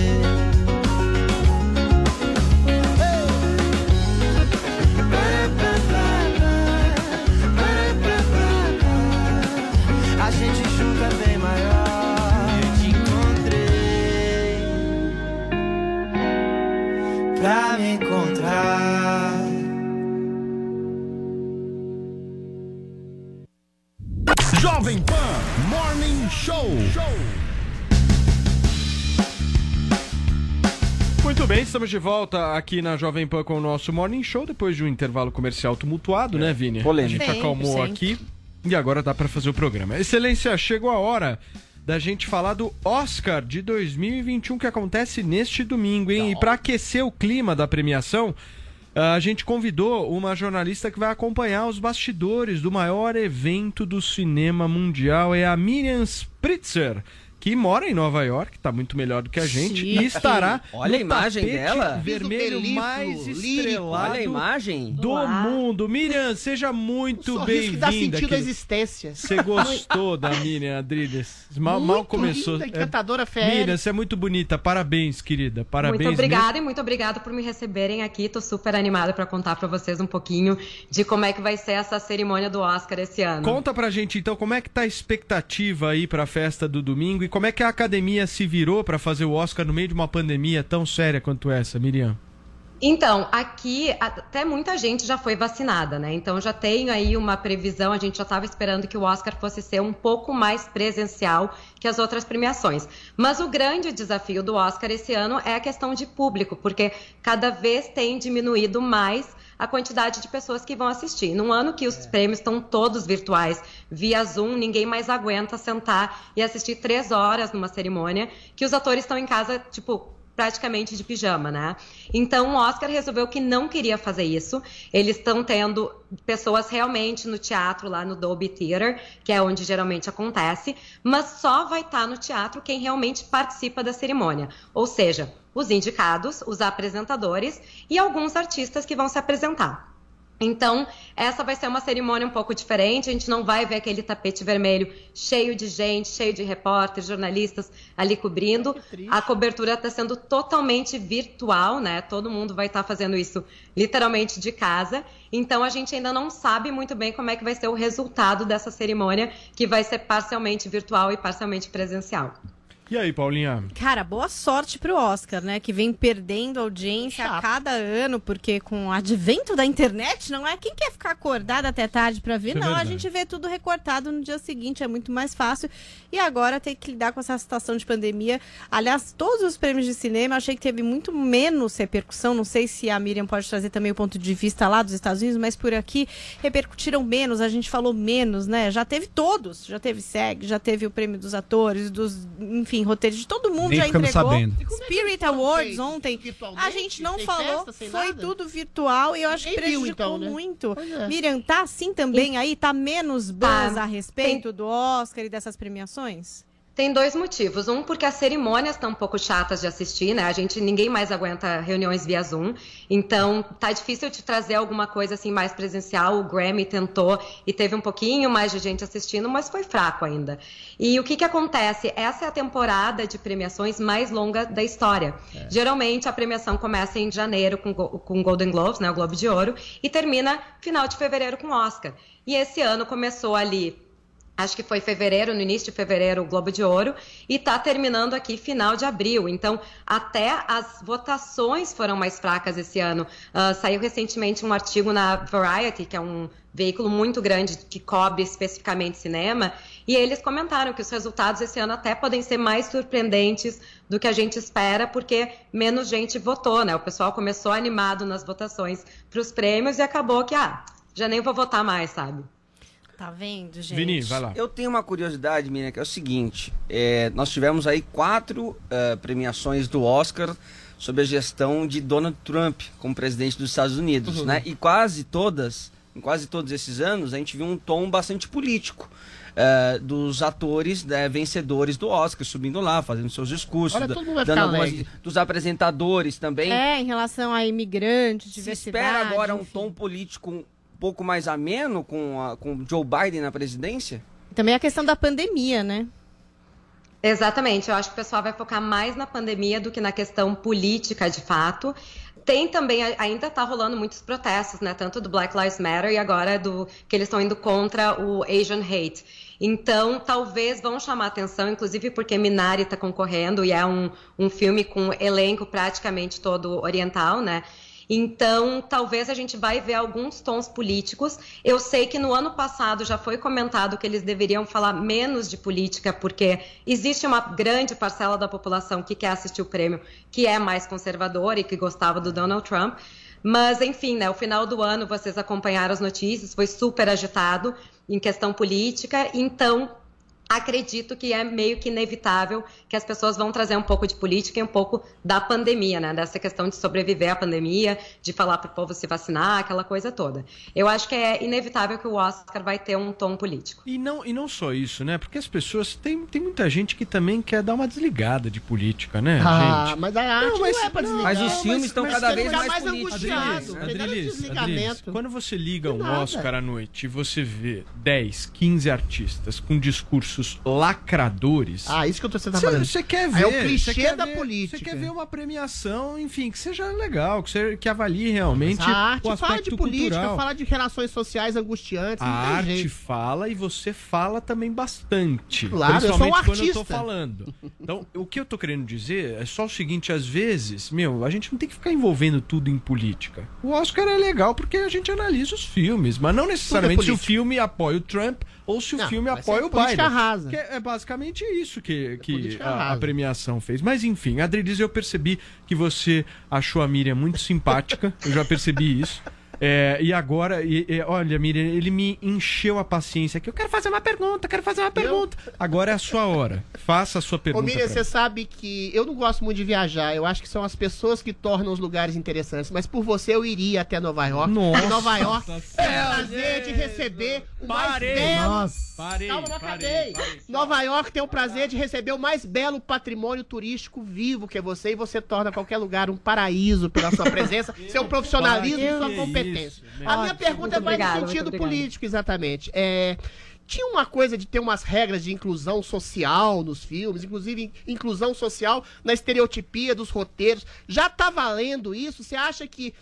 A gente junto é bem maior. Eu te encontrei pra me encontrar. Jovem Pan Morning Show. Muito bem, estamos de volta aqui na Jovem Pan com o nosso Morning Show, depois de um intervalo comercial tumultuado, né, Vini? Polêmico. A gente acalmou aqui e agora dá para fazer o programa. Excelência, chegou a hora da gente falar do Oscar de 2021 que acontece neste domingo, hein? E para aquecer o clima da premiação, a gente convidou uma jornalista que vai acompanhar os bastidores do maior evento do cinema mundial, é a Miriam Spritzer, que mora em Nova York, tá muito melhor do que a gente, Sim. e estará Olha a imagem dela. vermelho mais estrelado Olha a imagem do mundo. Miriam, seja muito sorriso que dá bem-vinda. sentido à existência. Você gostou da Miriam Adriles? Mal começou. Linda, encantadora, férias. Miriam, você é muito bonita. Parabéns, querida. Parabéns. Muito obrigada e muito obrigada por me receberem aqui. Tô super animada para contar para vocês um pouquinho de como é que vai ser essa cerimônia do Oscar esse ano. Conta pra gente, então, como é que tá a expectativa aí pra festa do domingo e como é que a academia se virou pra fazer o Oscar no meio de uma pandemia tão séria quanto essa, Miriam? Então, aqui até muita gente já foi vacinada, né? Então já tem aí uma previsão, a gente já estava esperando que o Oscar fosse ser um pouco mais presencial que as outras premiações. Mas o grande desafio do Oscar esse ano é a questão de público, porque cada vez tem diminuído mais a quantidade de pessoas que vão assistir. Num ano que os prêmios estão todos virtuais, via Zoom, ninguém mais aguenta sentar e assistir 3 horas numa cerimônia, que os atores estão em casa, tipo, praticamente de pijama, né? Então o Oscar resolveu que não queria fazer isso. Eles estão tendo pessoas realmente no teatro, lá no Dolby Theatre, que é onde geralmente acontece, mas só vai estar no teatro quem realmente participa da cerimônia. Ou seja, os indicados, os apresentadores e alguns artistas que vão se apresentar. Então, essa vai ser uma cerimônia um pouco diferente, a gente não vai ver aquele tapete vermelho cheio de gente, cheio de repórteres, jornalistas ali cobrindo. A cobertura está sendo totalmente virtual, né? Todo mundo vai estar fazendo isso literalmente de casa. Então, a gente ainda não sabe muito bem como é que vai ser o resultado dessa cerimônia, que vai ser parcialmente virtual e parcialmente presencial. E aí, Paulinha? Cara, boa sorte pro Oscar, né? Que vem perdendo audiência a cada ano, porque com o advento da internet, não é? Quem quer ficar acordado até tarde pra ver? Isso é não, a verdade. gente vê tudo recortado no dia seguinte, é muito mais fácil. E agora tem que lidar com essa situação de pandemia. Aliás, todos os prêmios de cinema, eu achei que teve muito menos repercussão. Não sei se a Miriam pode trazer também o ponto de vista lá dos Estados Unidos, mas por aqui repercutiram menos, a gente falou menos, né? Já teve todos, já teve SEG, já teve o prêmio dos atores, dos, enfim, roteiros de todo mundo. Nem já ficamos entregou. sabendo. Spirit Awards ontem, a gente não sem falou, festa, sem foi nada? tudo virtual e eu acho que Ninguém viu, prejudicou então, né? muito. Pois é. Miriam, tá assim também aí? Tá menos buzz Tá. a respeito do Oscar e dessas premiações? Tem 2 motivos. Um, porque as cerimônias estão um pouco chatas de assistir, né? Ninguém mais aguenta reuniões via Zoom. Então, tá difícil de trazer alguma coisa assim mais presencial. O Grammy tentou e teve um pouquinho mais de gente assistindo, mas foi fraco ainda. E o que acontece? Essa é a temporada de premiações mais longa da história. Geralmente, a premiação começa em janeiro com o Golden Globes, né? O Globo de Ouro, e termina final de fevereiro com o Oscar. E esse ano começou ali acho que foi fevereiro, no início de fevereiro, o Globo de Ouro, e tá terminando aqui final de abril. Então, até as votações foram mais fracas esse ano. Saiu recentemente um artigo na Variety, que é um veículo muito grande que cobre especificamente cinema, e eles comentaram que os resultados esse ano até podem ser mais surpreendentes do que a gente espera, porque menos gente votou, né? O pessoal começou animado nas votações para os prêmios e acabou que, já nem vou votar mais, sabe? Tá vendo, gente? Vini, vai lá. Eu tenho uma curiosidade, Miriam, que é o seguinte. Nós tivemos aí 4 premiações do Oscar sob a gestão de Donald Trump como presidente dos Estados Unidos, né? E em quase todos esses anos, a gente viu um tom bastante político dos atores vencedores do Oscar, subindo lá, fazendo seus discursos, dos apresentadores também. Em relação a imigrantes, diversidade. Se espera agora um tom político um pouco mais ameno com Joe Biden na presidência? Também a questão da pandemia, né? Exatamente, eu acho que o pessoal vai focar mais na pandemia do que na questão política, de fato. Tem também, ainda tá rolando muitos protestos, né? Tanto do Black Lives Matter e agora que eles estão indo contra o Asian Hate. Então, talvez vão chamar atenção, inclusive porque Minari está concorrendo e é um filme com elenco praticamente todo oriental, né? Então, talvez a gente vai ver alguns tons políticos. Eu sei que no ano passado já foi comentado que eles deveriam falar menos de política, porque existe uma grande parcela da população que quer assistir o prêmio, que é mais conservadora e que gostava do Donald Trump. Mas, enfim, né, o final do ano vocês acompanharam as notícias, foi super agitado em questão política, então acredito que é meio que inevitável que as pessoas vão trazer um pouco de política e um pouco da pandemia, né? Dessa questão de sobreviver à pandemia, de falar para o povo se vacinar, aquela coisa toda. Eu acho que é inevitável que o Oscar vai ter um tom político. E não só isso, né? Porque as pessoas... Tem muita gente que também quer dar uma desligada de política, né, gente? Mas a arte não é pra desligar. Mas os filmes estão cada vez mais angustiados. Adriles, quando você liga um Oscar à noite e você vê 10, 15 artistas com discursos lacradores... isso que eu tô falando. Você quer ver... É o clichê da política. Você quer ver uma premiação, enfim, que seja legal, que avalie realmente a arte o aspecto fala de política, cultural. fala de relações sociais angustiantes. A arte fala e você fala também bastante. Claro, principalmente eu sou um quando eu tô artista. falando. Então, o que eu tô querendo dizer é só o seguinte, às vezes, a gente não tem que ficar envolvendo tudo em política. O Oscar é legal porque a gente analisa os filmes, mas não necessariamente se o filme apoia o Trump ou se o filme apoia o Biden. Rasa. Que é basicamente isso que a premiação fez. Mas enfim, Adriles, eu percebi que você achou a Miriam muito simpática. Eu já percebi isso. E agora, olha, Miriam, ele me encheu a paciência aqui. Eu quero fazer uma pergunta. Agora é a sua hora. Faça a sua pergunta. Ô, Miriam, você sabe que eu não gosto muito de viajar. Eu acho que são as pessoas que tornam os lugares interessantes. Mas por você, eu iria até Nova York. Nossa. Em Nova York, é o prazer de receber o mais belo... Calma, não acabei. Nova York tem o prazer de receber o mais belo patrimônio turístico vivo que é você. E você torna qualquer lugar um paraíso pela sua presença, seu profissionalismo e sua competência. A minha pergunta vai no sentido político, exatamente. Tinha uma coisa de ter umas regras de inclusão social nos filmes, inclusive inclusão social na estereotipia dos roteiros. Já tá valendo isso? Você acha que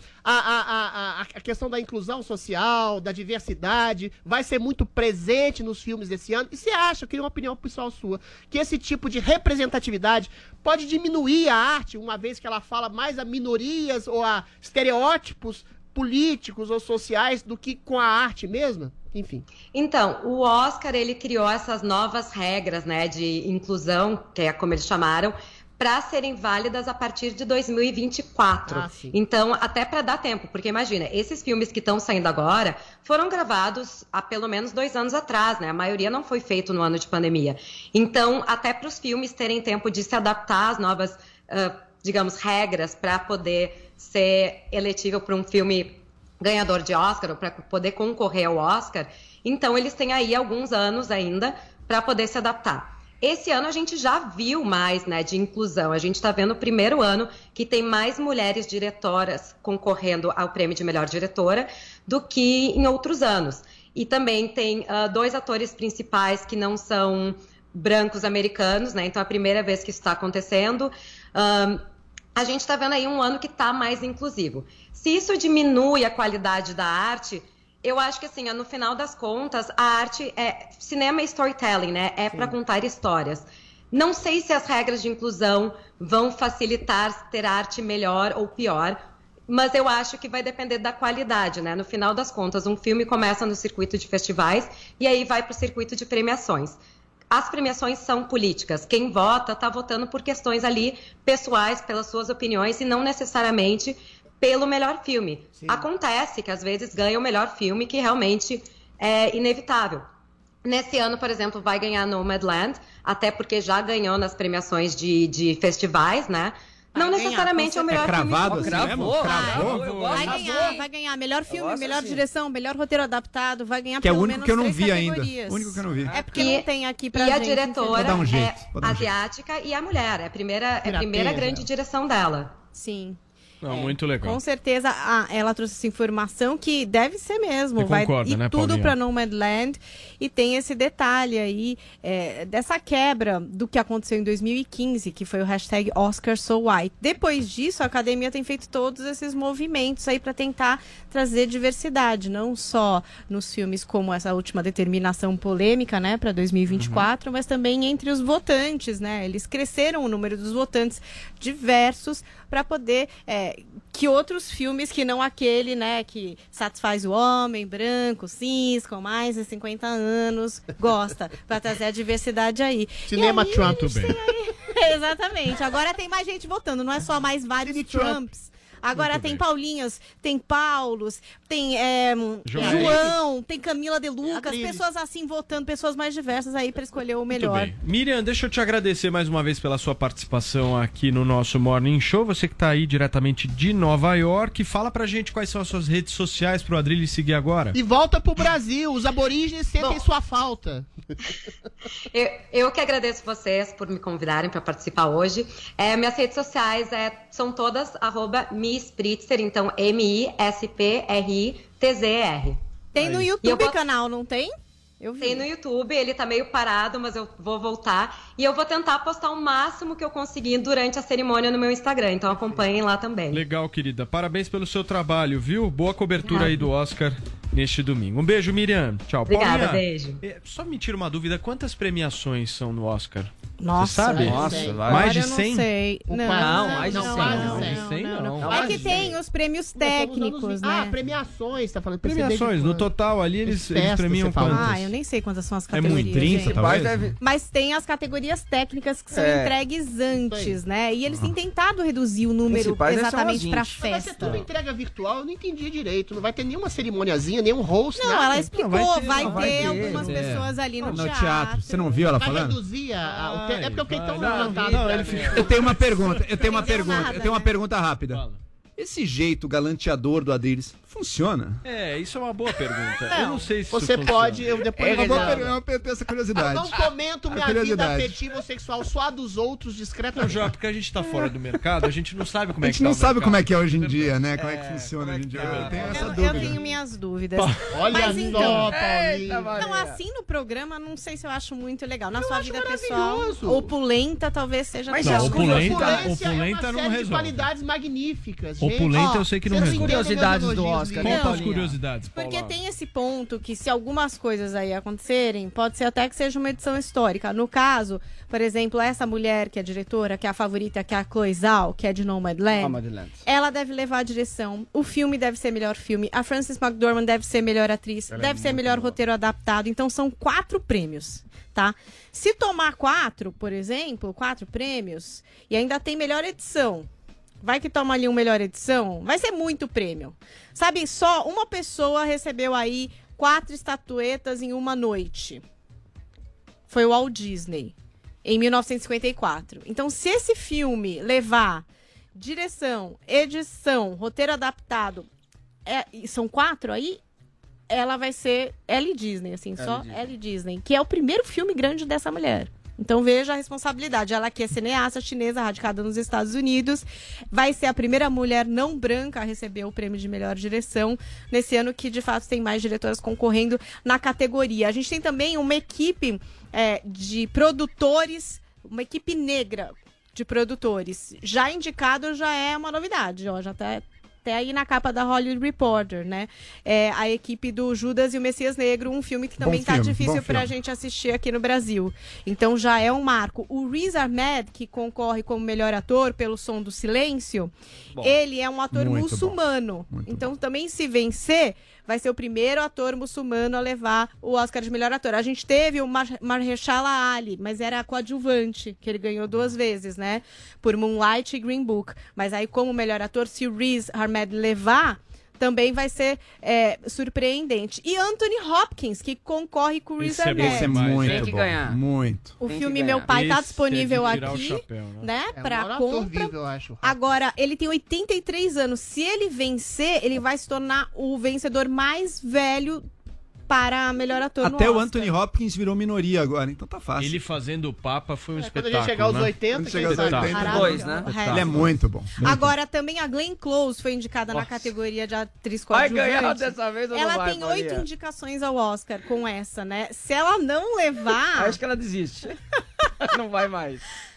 a questão da inclusão social, da diversidade, vai ser muito presente nos filmes desse ano? E você acha, eu queria uma opinião pessoal sua, que esse tipo de representatividade pode diminuir a arte, uma vez que ela fala mais a minorias ou a estereótipos políticos ou sociais do que com a arte mesma? Enfim. Então, o Oscar, ele criou essas novas regras, né, de inclusão, que é como eles chamaram, para serem válidas a partir de 2024. Então, até para dar tempo, porque imagina, esses filmes que estão saindo agora foram gravados há pelo menos 2 anos atrás, né? A maioria não foi feito no ano de pandemia. Então, até para os filmes terem tempo de se adaptar às novas, digamos, regras para poder ser eletível para um filme ganhador de Oscar, ou para poder concorrer ao Oscar, então eles têm aí alguns anos ainda para poder se adaptar. Esse ano a gente já viu mais, né, de inclusão. A gente está vendo o primeiro ano que tem mais mulheres diretoras concorrendo ao prêmio de melhor diretora do que em outros anos. E também tem 2 atores principais que não são brancos americanos, né? Então é a primeira vez que isso está acontecendo. A gente está vendo aí um ano que está mais inclusivo. Se isso diminui a qualidade da arte, Eu acho que, assim, no final das contas, a arte cinema é storytelling, né? É para contar histórias. Não sei se as regras de inclusão vão facilitar ter arte melhor ou pior, mas eu acho que vai depender da qualidade, né? No final das contas, um filme começa no circuito de festivais e aí vai para o circuito de premiações. As premiações são políticas. Quem vota está votando por questões ali pessoais, pelas suas opiniões e não necessariamente pelo melhor filme. Sim. Acontece que às vezes ganha o melhor filme, que realmente é inevitável. Nesse ano, por exemplo, vai ganhar Nomadland, até porque já ganhou nas premiações de festivais, né? Não necessariamente é o melhor filme. Assim, Cravou. Vai ganhar melhor filme, melhor direção, melhor roteiro adaptado, vai ganhar pelo menos 3 categorias. O único que eu não vi. É porque não tem aqui pra gente. E a diretora é asiática e a mulher. É a primeira grande direção dela. Sim. Não, muito legal. Com certeza, ela trouxe essa informação que deve ser mesmo. Você vai concorda, ir né, tudo Paulinha? para Nomadland. E tem esse detalhe aí dessa quebra do que aconteceu em 2015, que foi o hashtag #OscarSoWhite. Depois disso, a academia tem feito todos esses movimentos aí para tentar trazer diversidade, não só nos filmes como essa última determinação polêmica, né, para 2024, mas também entre os votantes, né? Eles cresceram o número dos votantes diversos para poder que outros filmes que não aquele, né, que satisfaz o homem branco, cis, com mais de 50 anos, gosta, para trazer a diversidade aí. Cinema aí, Trump. Exatamente. Agora tem mais gente votando, não é só mais vários Trumps. Agora tem Paulinhos, tem Paulos, tem João, tem Camila De Lucas, pessoas assim votando, pessoas mais diversas aí para escolher o melhor. Muito bem. Miriam, deixa eu te agradecer mais uma vez pela sua participação aqui no nosso Morning Show. Você que está aí diretamente de Nova York, fala pra gente quais são as suas redes sociais pro Adrilho seguir agora. E volta pro Brasil, os aborígenes sentem sua falta. Eu que agradeço vocês por me convidarem para participar hoje. Minhas redes sociais são todas @MiSpritzer, então MiSpritzer. Tem no YouTube canal, não tem? Eu vi. Tem no YouTube, ele tá meio parado, mas eu vou voltar. E eu vou tentar postar o máximo que eu conseguir durante a cerimônia no meu Instagram, então acompanhem lá também. Legal, querida. Parabéns pelo seu trabalho, viu? Boa cobertura aí do Oscar neste domingo. Um beijo, Miriam. Tchau. Obrigada, Paulinha, beijo. Só me tira uma dúvida, quantas premiações são no Oscar? Nossa, você sabe? Nossa, mais de 100? Não sei. Mais de 100. Não. É que tem os prêmios técnicos, né? Premiações, tá falando. Premiações, no total ali eles premiam quantas? Eu nem sei quantas são as categorias. É muito, 30 talvez? Mas tem as categorias técnicas que são entregues antes, né? E eles têm tentado reduzir o número exatamente pra festa. Vai ser tudo entrega virtual, eu não entendi direito. Não vai ter nenhuma cerimoniazinha, nenhum host, não, nada. Ela explicou, vai ter algumas pessoas ali no teatro. Você não viu ela falando? Vai reduzir é porque eu fiquei tão levantado. Eu tenho uma pergunta rápida. Esse jeito galanteador do Adriles funciona? Isso é uma boa pergunta. Eu não sei se você isso pode, eu depois eu tenho essa curiosidade. Eu não comento minha vida afetiva ou sexual, só a dos outros discretamente. Já, porque a gente tá fora do mercado, a gente não sabe como é que A gente não sabe como é que é hoje em dia, né? Como é que funciona hoje em dia. Eu tenho essa dúvida. Eu tenho minhas dúvidas. Olha mas só, Paulinho. Não, assim no programa, não sei se eu acho muito legal. Na sua vida pessoal, opulenta talvez seja... Mas opulenta não resolve. Qualidades magníficas. Opulenta eu sei que não resolve. Curiosidades do Oscar. Conta as curiosidades, Porque tem esse ponto que se algumas coisas aí acontecerem, pode ser até que seja uma edição histórica. No caso, por exemplo, essa mulher que é diretora, que é a favorita, que é a Chloe Zhao, que é de Nomadland, ela deve levar a direção, o filme deve ser melhor filme, a Frances McDormand deve ser melhor atriz, deve ser melhor roteiro adaptado, então são 4 prêmios, tá? Se tomar 4, por exemplo, 4 prêmios, e ainda tem melhor edição, vai que toma ali um melhor edição, vai ser muito prêmio. Sabe, só uma pessoa recebeu aí 4 estatuetas em uma noite. Foi o Walt Disney, em 1954. Então, se esse filme levar direção, edição, roteiro adaptado, são 4 aí, ela vai ser Ellie Disney, assim, só Ellie Disney, que é o primeiro filme grande dessa mulher. Então veja a responsabilidade. Ela que é cineasta chinesa, radicada nos Estados Unidos, vai ser a primeira mulher não branca a receber o prêmio de melhor direção nesse ano, que de fato tem mais diretoras concorrendo na categoria. A gente tem também uma equipe de produtores, uma equipe negra de produtores. Já indicado já é uma novidade, ó, já tá até aí na capa da Hollywood Reporter, né? A equipe do Judas e o Messias Negro, um filme que também tá difícil pra gente assistir aqui no Brasil. Então já é um marco. O Riz Ahmed, que concorre como melhor ator pelo Som do Silêncio, ele é um ator muçulmano. Então também, se vencer, vai ser o primeiro ator muçulmano a levar o Oscar de melhor ator. A gente teve o Mahershala Ali, mas era coadjuvante, que ele ganhou 2 vezes, né? Por Moonlight e Green Book. Mas aí, como melhor ator, se o Riz Ahmed levar, também vai ser surpreendente. E Anthony Hopkins, que concorre com o Riz Ahmed. Esse é muito Tem que bom. ganhar. Muito. O filme Meu Pai tá disponível aqui, chapéu, né? Pra o maior compra. ator vivo, eu acho. Agora, ele tem 83 anos. Se ele vencer, ele vai se tornar o vencedor mais velho para melhor ator no Até o Oscar. Anthony Hopkins virou minoria agora, então tá fácil. Ele fazendo o Papa foi um Quando a espetáculo, gente chegar aos 80, Quando quem chegar aos sabe? 82, né? Ele é muito bom. Agora, também a Glenn Close foi indicada na categoria de atriz Vai coadjuvante. ganhar dessa vez ou não Ela vai, tem Maria? 8 indicações ao Oscar com essa, né? Se ela não levar, Acho que ela desiste. Não vai mais.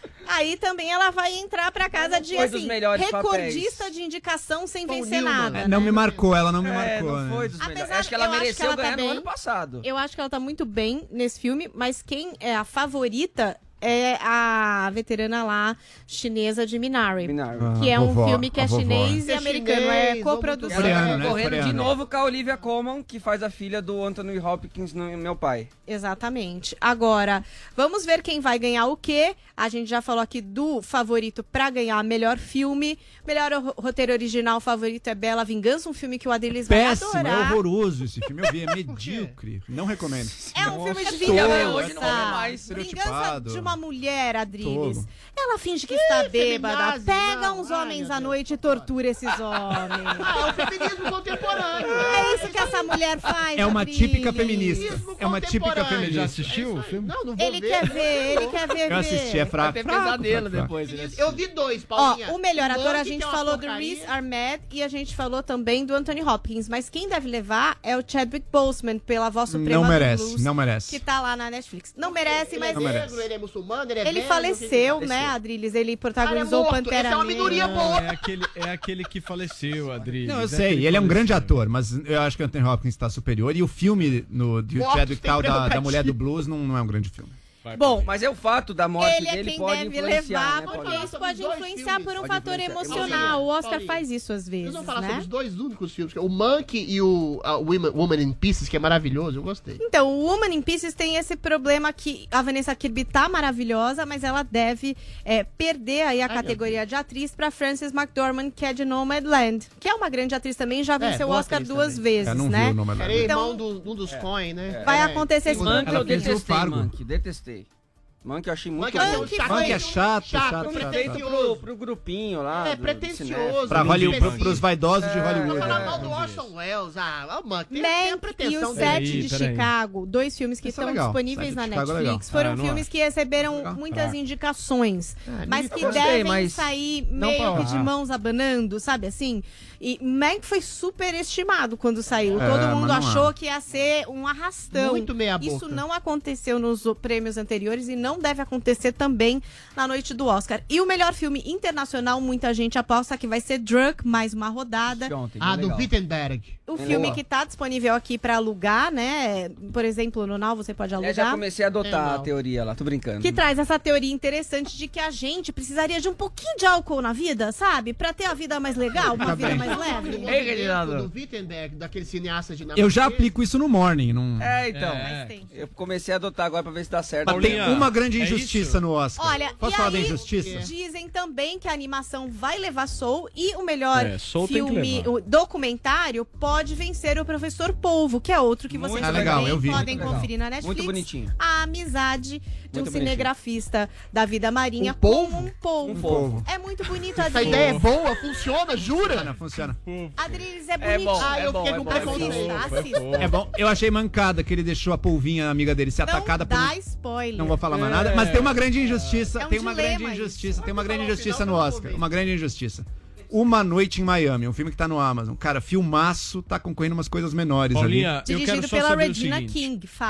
aí também ela vai entrar pra casa de, foi dos assim, melhores recordista papéis. de indicação sem Paul vencer Newman. nada. Não né? me marcou, ela não me marcou. Não né? foi dos Apesar melhores. Acho que ela eu acho mereceu que ela tá ganhar no bem. ano passado. Eu acho que ela tá muito bem nesse filme, mas quem é a favorita é a veterana lá chinesa de Minari. Que é um filme que é chinês e americano, é coprodução. Coreano, né? Correndo de Coreano. novo com a Olivia Colman, que faz a filha do Anthony Hopkins no Meu Pai. Exatamente. Agora, vamos ver quem vai ganhar o quê? A gente já falou aqui do favorito pra ganhar melhor filme. Melhor roteiro original, favorito é Bela Vingança, um filme que o Adriles vai Péssimo, é adorar. horroroso esse filme. Eu vi, é medíocre. Não recomendo. É um filme de Tolo, vingança. hoje não come mais. Vingança Estereotipado. de uma mulher, Adriles. Tolo. Ela finge que está bêbada, feminazi, pega não. uns Ai, homens meu à Deus. noite e tortura esses homens. É o feminismo contemporâneo. É isso que essa mulher faz, É uma Adriles. típica feminista. É uma típica contemporâneo. Ele já feminista. assistiu o filme? Não, não vou Ele ver. quer ver, ele quer ver. Eu assisti, é fraco. Vai ter fraco, pesadelo fraco. depois. Ele Eu vi 2, Ó, Paulinha. o melhor ator, a Monkey, gente que é uma falou do porcaria. Riz Ahmed e a gente falou também do Anthony Hopkins. Mas quem deve levar é o Chadwick Boseman, pela Voz Suprema Não do merece, Blues, não merece. que tá lá na Netflix. Não merece, Ele mas é Não negro, merece. ele é muçulmano, ele é ele velho, faleceu, o que que né, Adriles? Ele Cara, é protagonizou morto. Pantera Essa é uma Negra. minoria boa. É aquele que faleceu, Adriles. Não, eu aquele sei, que ele é um grande faleceu. ator, mas eu acho que o Anthony Hopkins está superior. E o filme de Mortos Chadwick tem tal da prerrogativa. Mulher do Blues não é um grande filme. Bom, Mas é o fato da morte ele é dele quem pode deve influenciar, levar, né, porque Paulinho? isso Sobre pode dois influenciar filmes. por um Pode fator influenciar. emocional. O Oscar Paulinho, faz isso às Vocês vezes, vão falar sobre né? os 2 únicos filmes, que é o Monkey e o Woman in Pieces, que é maravilhoso, eu gostei. Então, o Woman in Pieces tem esse problema que a Vanessa Kirby tá maravilhosa, mas ela deve perder aí a categoria de atriz pra Frances McDormand, que é de Nomadland, que é uma grande atriz também, já venceu o boa Oscar atriz 2 também. vezes, Eu não vi né? o nome Era dela. irmão Então, um dos Coen, né? vai acontecer esse Monkey eu Ela fez o detestei, Fargo. Monkey. Detestei. Monkey eu achei muito Monkey é um ruim. chato, Monkey é chato, chato, chato. pretencioso. Pro grupinho lá. É do pretencioso. cinema. Pra Hollywood, pros vaidosos de Hollywood. Falar né? mal do Orson Welles, o Monkey tem a Mank e pretensão o dele. Sete de Peraí. Chicago, 2 filmes que Esse é estão legal. disponíveis Sete na de Chicago é Netflix, legal. foram não filmes que receberam muitas indicações, mas que gostei, devem mas sair não meio pra que de lá. mãos abanando, sabe assim? E Mank foi super estimado quando saiu. Todo mas mundo não achou é. que ia ser um arrastão. Muito meia boca. Isso não aconteceu nos prêmios anteriores e não deve acontecer também na noite do Oscar. E o melhor filme internacional, muita gente aposta que vai ser Drunk, mais uma rodada. Ontem, Ah, bem do legal. Wittenberg. O filme que tá disponível aqui pra alugar, né? Por exemplo, no Now você pode Eu alugar. já comecei a adotar É, a teoria lá, tô brincando. Que traz essa teoria interessante de que a gente precisaria de um pouquinho de álcool na vida, sabe? Pra ter a vida mais legal, uma vida mais leve. Do Wittenberg, daquele cineasta dinamarquês. Eu já aplico isso no Morning. Não... É, então. É. Tem. Eu comecei a adotar agora pra ver se dá certo. Mas tem Paulinha, uma grande é injustiça isso? no Oscar. Olha, Posso e falar da aí injustiça? dizem também que a animação vai levar Soul e o melhor Soul tem que filme, levar. o documentário, pode vencer o Professor Polvo, que é outro que vocês Ah, legal, também eu vi. podem Legal. conferir na Netflix. Muito bonitinho. A amizade de Muito um cinegrafista da vida marinha Um polvo? com um polvo. Um polvo. É muito bonito, Essa Adriles. ideia é boa, funciona, jura? Funciona. Adriles é É bonitinho. bom, Ah, é eu bom, fiquei é com bom. preconceito. Assista. É bom, eu achei mancada que ele deixou a polvinha, a amiga dele, ser atacada por. Dá spoiler. Não vou falar mais nada, mas tem uma grande injustiça. É um tem uma dilema grande isso. injustiça. Tem uma grande falar o injustiça final no que eu não vou Oscar. ver. Uma grande injustiça. Uma Noite em Miami, um filme que tá no Amazon. Cara, filmaço, tá concorrendo umas coisas menores Paulinha, ali. eu quero Dirigido só pela saber o Regina seguinte. King, fala.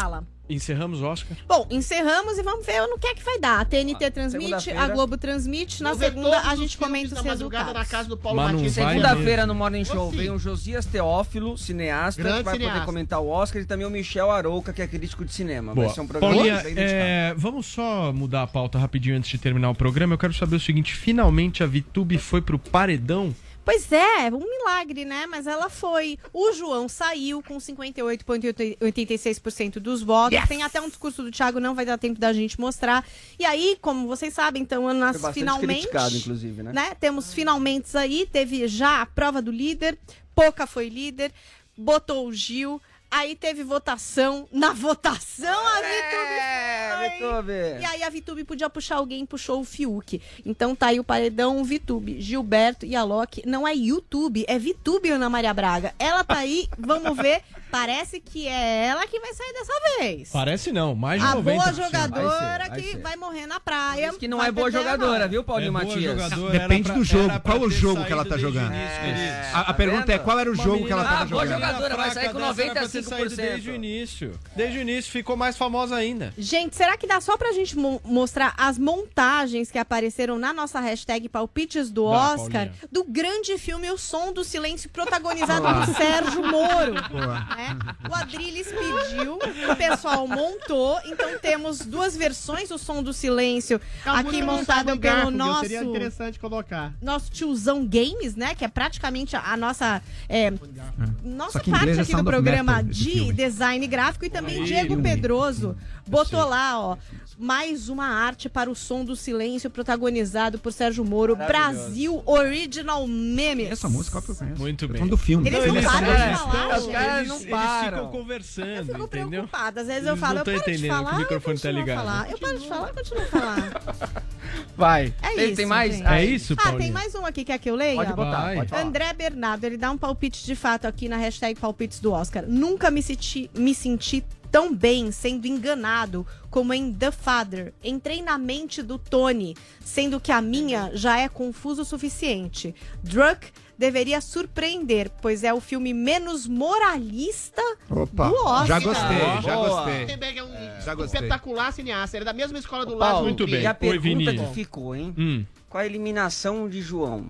Encerramos o Oscar? Bom, encerramos e vamos ver no que é que vai dar. A TNT transmite, a Globo transmite. Na segunda a gente comenta os resultados. Na casa do Paulo Mas não Matias. vai Segunda-feira no Morning Show vem o Josias Teófilo, cineasta, Grande que vai cineasta. poder comentar o Oscar, e também o Michel Arouca, que é crítico de cinema. Boa. Vai ser um programa Paulinha, bem dedicado. vamos só mudar a pauta rapidinho antes de terminar o programa. Eu quero saber o seguinte, finalmente a ViTube foi pro paredão? Pois é, um milagre, né? Mas ela foi. O João saiu com 58,86% dos votos. Yes! Tem até um discurso do Thiago, não vai dar tempo da gente mostrar. E aí, como vocês sabem, então, nas Foi bastante finalmente. criticado, inclusive, né? Temos finalmente aí, teve já a prova do líder, Poca foi líder, botou o Gil. Aí teve votação. Na votação, a ViTube foi. E aí a ViTube podia puxar alguém, puxou o Fiuk. Então tá aí o paredão, ViTube, Gilberto e Alok. Não é YouTube, é ViTube, Ana Maria Braga. Ela tá aí, vamos ver. Parece que é ela que vai sair dessa vez. Parece não, mais de 90%. A boa jogadora vai que ser. vai morrer na praia. Diz que não é boa jogadora, viu, Paulinho Matias? Depende do jogo. Qual o jogo que ela tá jogando? A pergunta é qual era o jogo que ela tava boa jogando. jogadora, vai sair com 95%. Desde o início. Desde o início ficou mais famosa ainda. Gente, será que dá só pra gente mostrar as montagens que apareceram na nossa hashtag Palpites do Oscar, do grande filme O Som do Silêncio, protagonizado por Sérgio Moro? O Adriles pediu, o pessoal montou, então temos duas versões do Som do Silêncio aqui montada pelo nosso... Seria interessante colocar. Nosso tiozão Games, né? Que é praticamente a nossa nossa que parte inglês é aqui do Sound of programa Metal, esse de filme. design gráfico, e também Diego Pedroso botou lá, ó, mais uma arte para O Som do Silêncio, protagonizado por Sérgio Moro, Brasil Original Memes. Essa música eu conheço. Muito bem. Do filme. Eles não param de falar. Os caras não Eles param. ficam conversando, Eu fico entendeu? preocupada, às vezes Eles eu falo, não eu tão paro de entendendo falar, que o microfone tá eu continuo a ligado. falar. Eu paro de falar, eu continuo a falar. Vai. É isso, Tem mais? gente. É isso, Paulinho? Tem mais um aqui, quer que eu leia? Pode botar, Vai. pode falar. André Bernardo, ele dá um palpite de fato aqui na hashtag Palpites do Oscar. Nunca me senti tão bem sendo enganado como em The Father. Entrei na mente do Tony, sendo que a minha já é confuso o suficiente. Druk deveria surpreender, pois é o filme menos moralista Opa, do Oscar. já gostei, já Boa. gostei. Lindenberg é um Já gostei. espetacular cineasta. Ele é da mesma escola do Paulo, Lázaro. muito bem. E a Oi, pergunta Vini. que ficou, hein? Hum. Com a eliminação de João,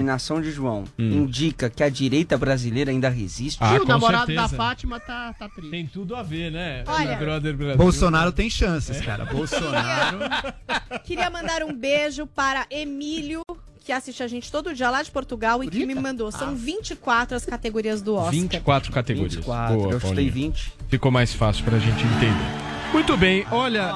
indica que a direita brasileira ainda resiste? Ah, E o com namorado certeza. da Fátima tá triste. Tem tudo a ver, né? Olha, Brother Brasil. Bolsonaro tem chances, cara. Bolsonaro. Queria mandar um beijo para Emílio, que assiste a gente todo dia lá de Portugal e que me mandou. São 24 as categorias do Oscar. 24 categorias. 24, Boa, eu chutei Paulinho. 20. Ficou mais fácil pra gente entender. Muito bem, olha,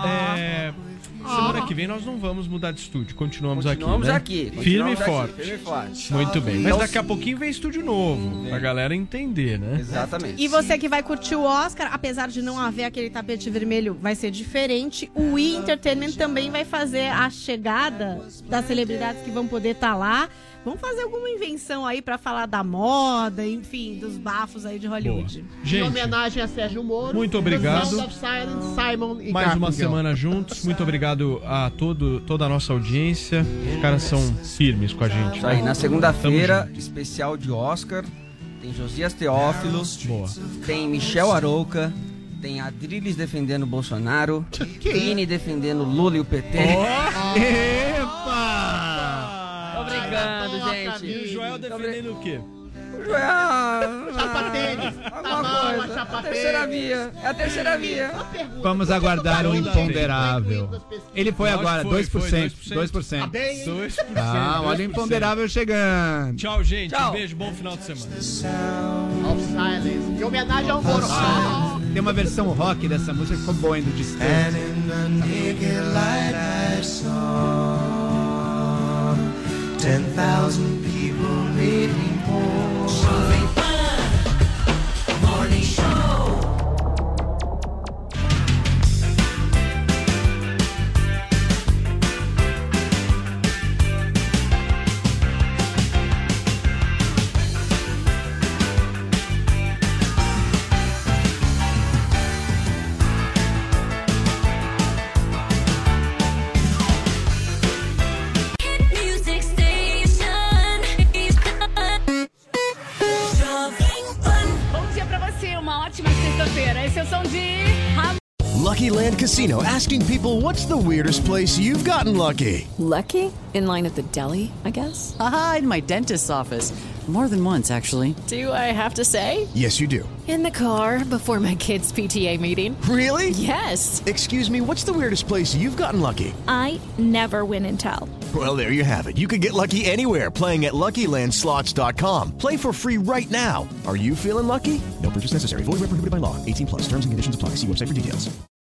semana que vem nós não vamos mudar de estúdio, continuamos aqui, né? Firme e forte. Muito bem, mas daqui a pouquinho vem estúdio novo, pra galera entender, né? Exatamente. E você que vai curtir o Oscar, apesar de não haver aquele tapete vermelho, vai ser diferente. O E! Entertainment também vai fazer a chegada das celebridades que vão poder estar lá. Vamos fazer alguma invenção aí pra falar da moda, enfim, dos bafos aí de Hollywood. Em Gente, homenagem a Sérgio Moro. muito obrigado. The Sound of Silence, Simon e mais uma Garfunkel. semana juntos, muito obrigado a toda a nossa audiência, os caras são firmes com a gente. Isso aí, na segunda-feira, Tamo especial de Oscar, tem Josias Teófilo, Boa. tem Michel Arouca, tem Adriles defendendo o Bolsonaro, Vini defendendo Lula e o PT. Epa! Obrigado, E o gente. Joel defendendo o quê? O Joel... Chapa tênis. Alguma coisa. chapa A terceira via. É a terceira via. Vamos aguardar o imponderável. Ele foi Lógico agora, foi, 2%. foi 2%. 2%. Ah, olha o imponderável chegando. Tchau, gente. Tchau. Um beijo, bom final de semana. Of Silence. Em homenagem ao Moro. Tem uma versão rock dessa música que ficou boa ainda de Stan. And in the naked light I saw 10,000 people meeting for Morning Show. Music station. Lucky Land Casino, asking people, what's the weirdest place you've gotten lucky? Lucky? In line at the deli, I guess? Aha, in my dentist's office. More than once, actually. Do I have to say? Yes, you do. In the car before my kids' PTA meeting. Really? Yes. Excuse me, what's the weirdest place you've gotten lucky? I never win and tell. Well, there you have it. You can get lucky anywhere, playing at LuckyLandSlots.com. Play for free right now. Are you feeling lucky? No purchase necessary. Void where prohibited by law. 18+. Terms and conditions apply. See website for details.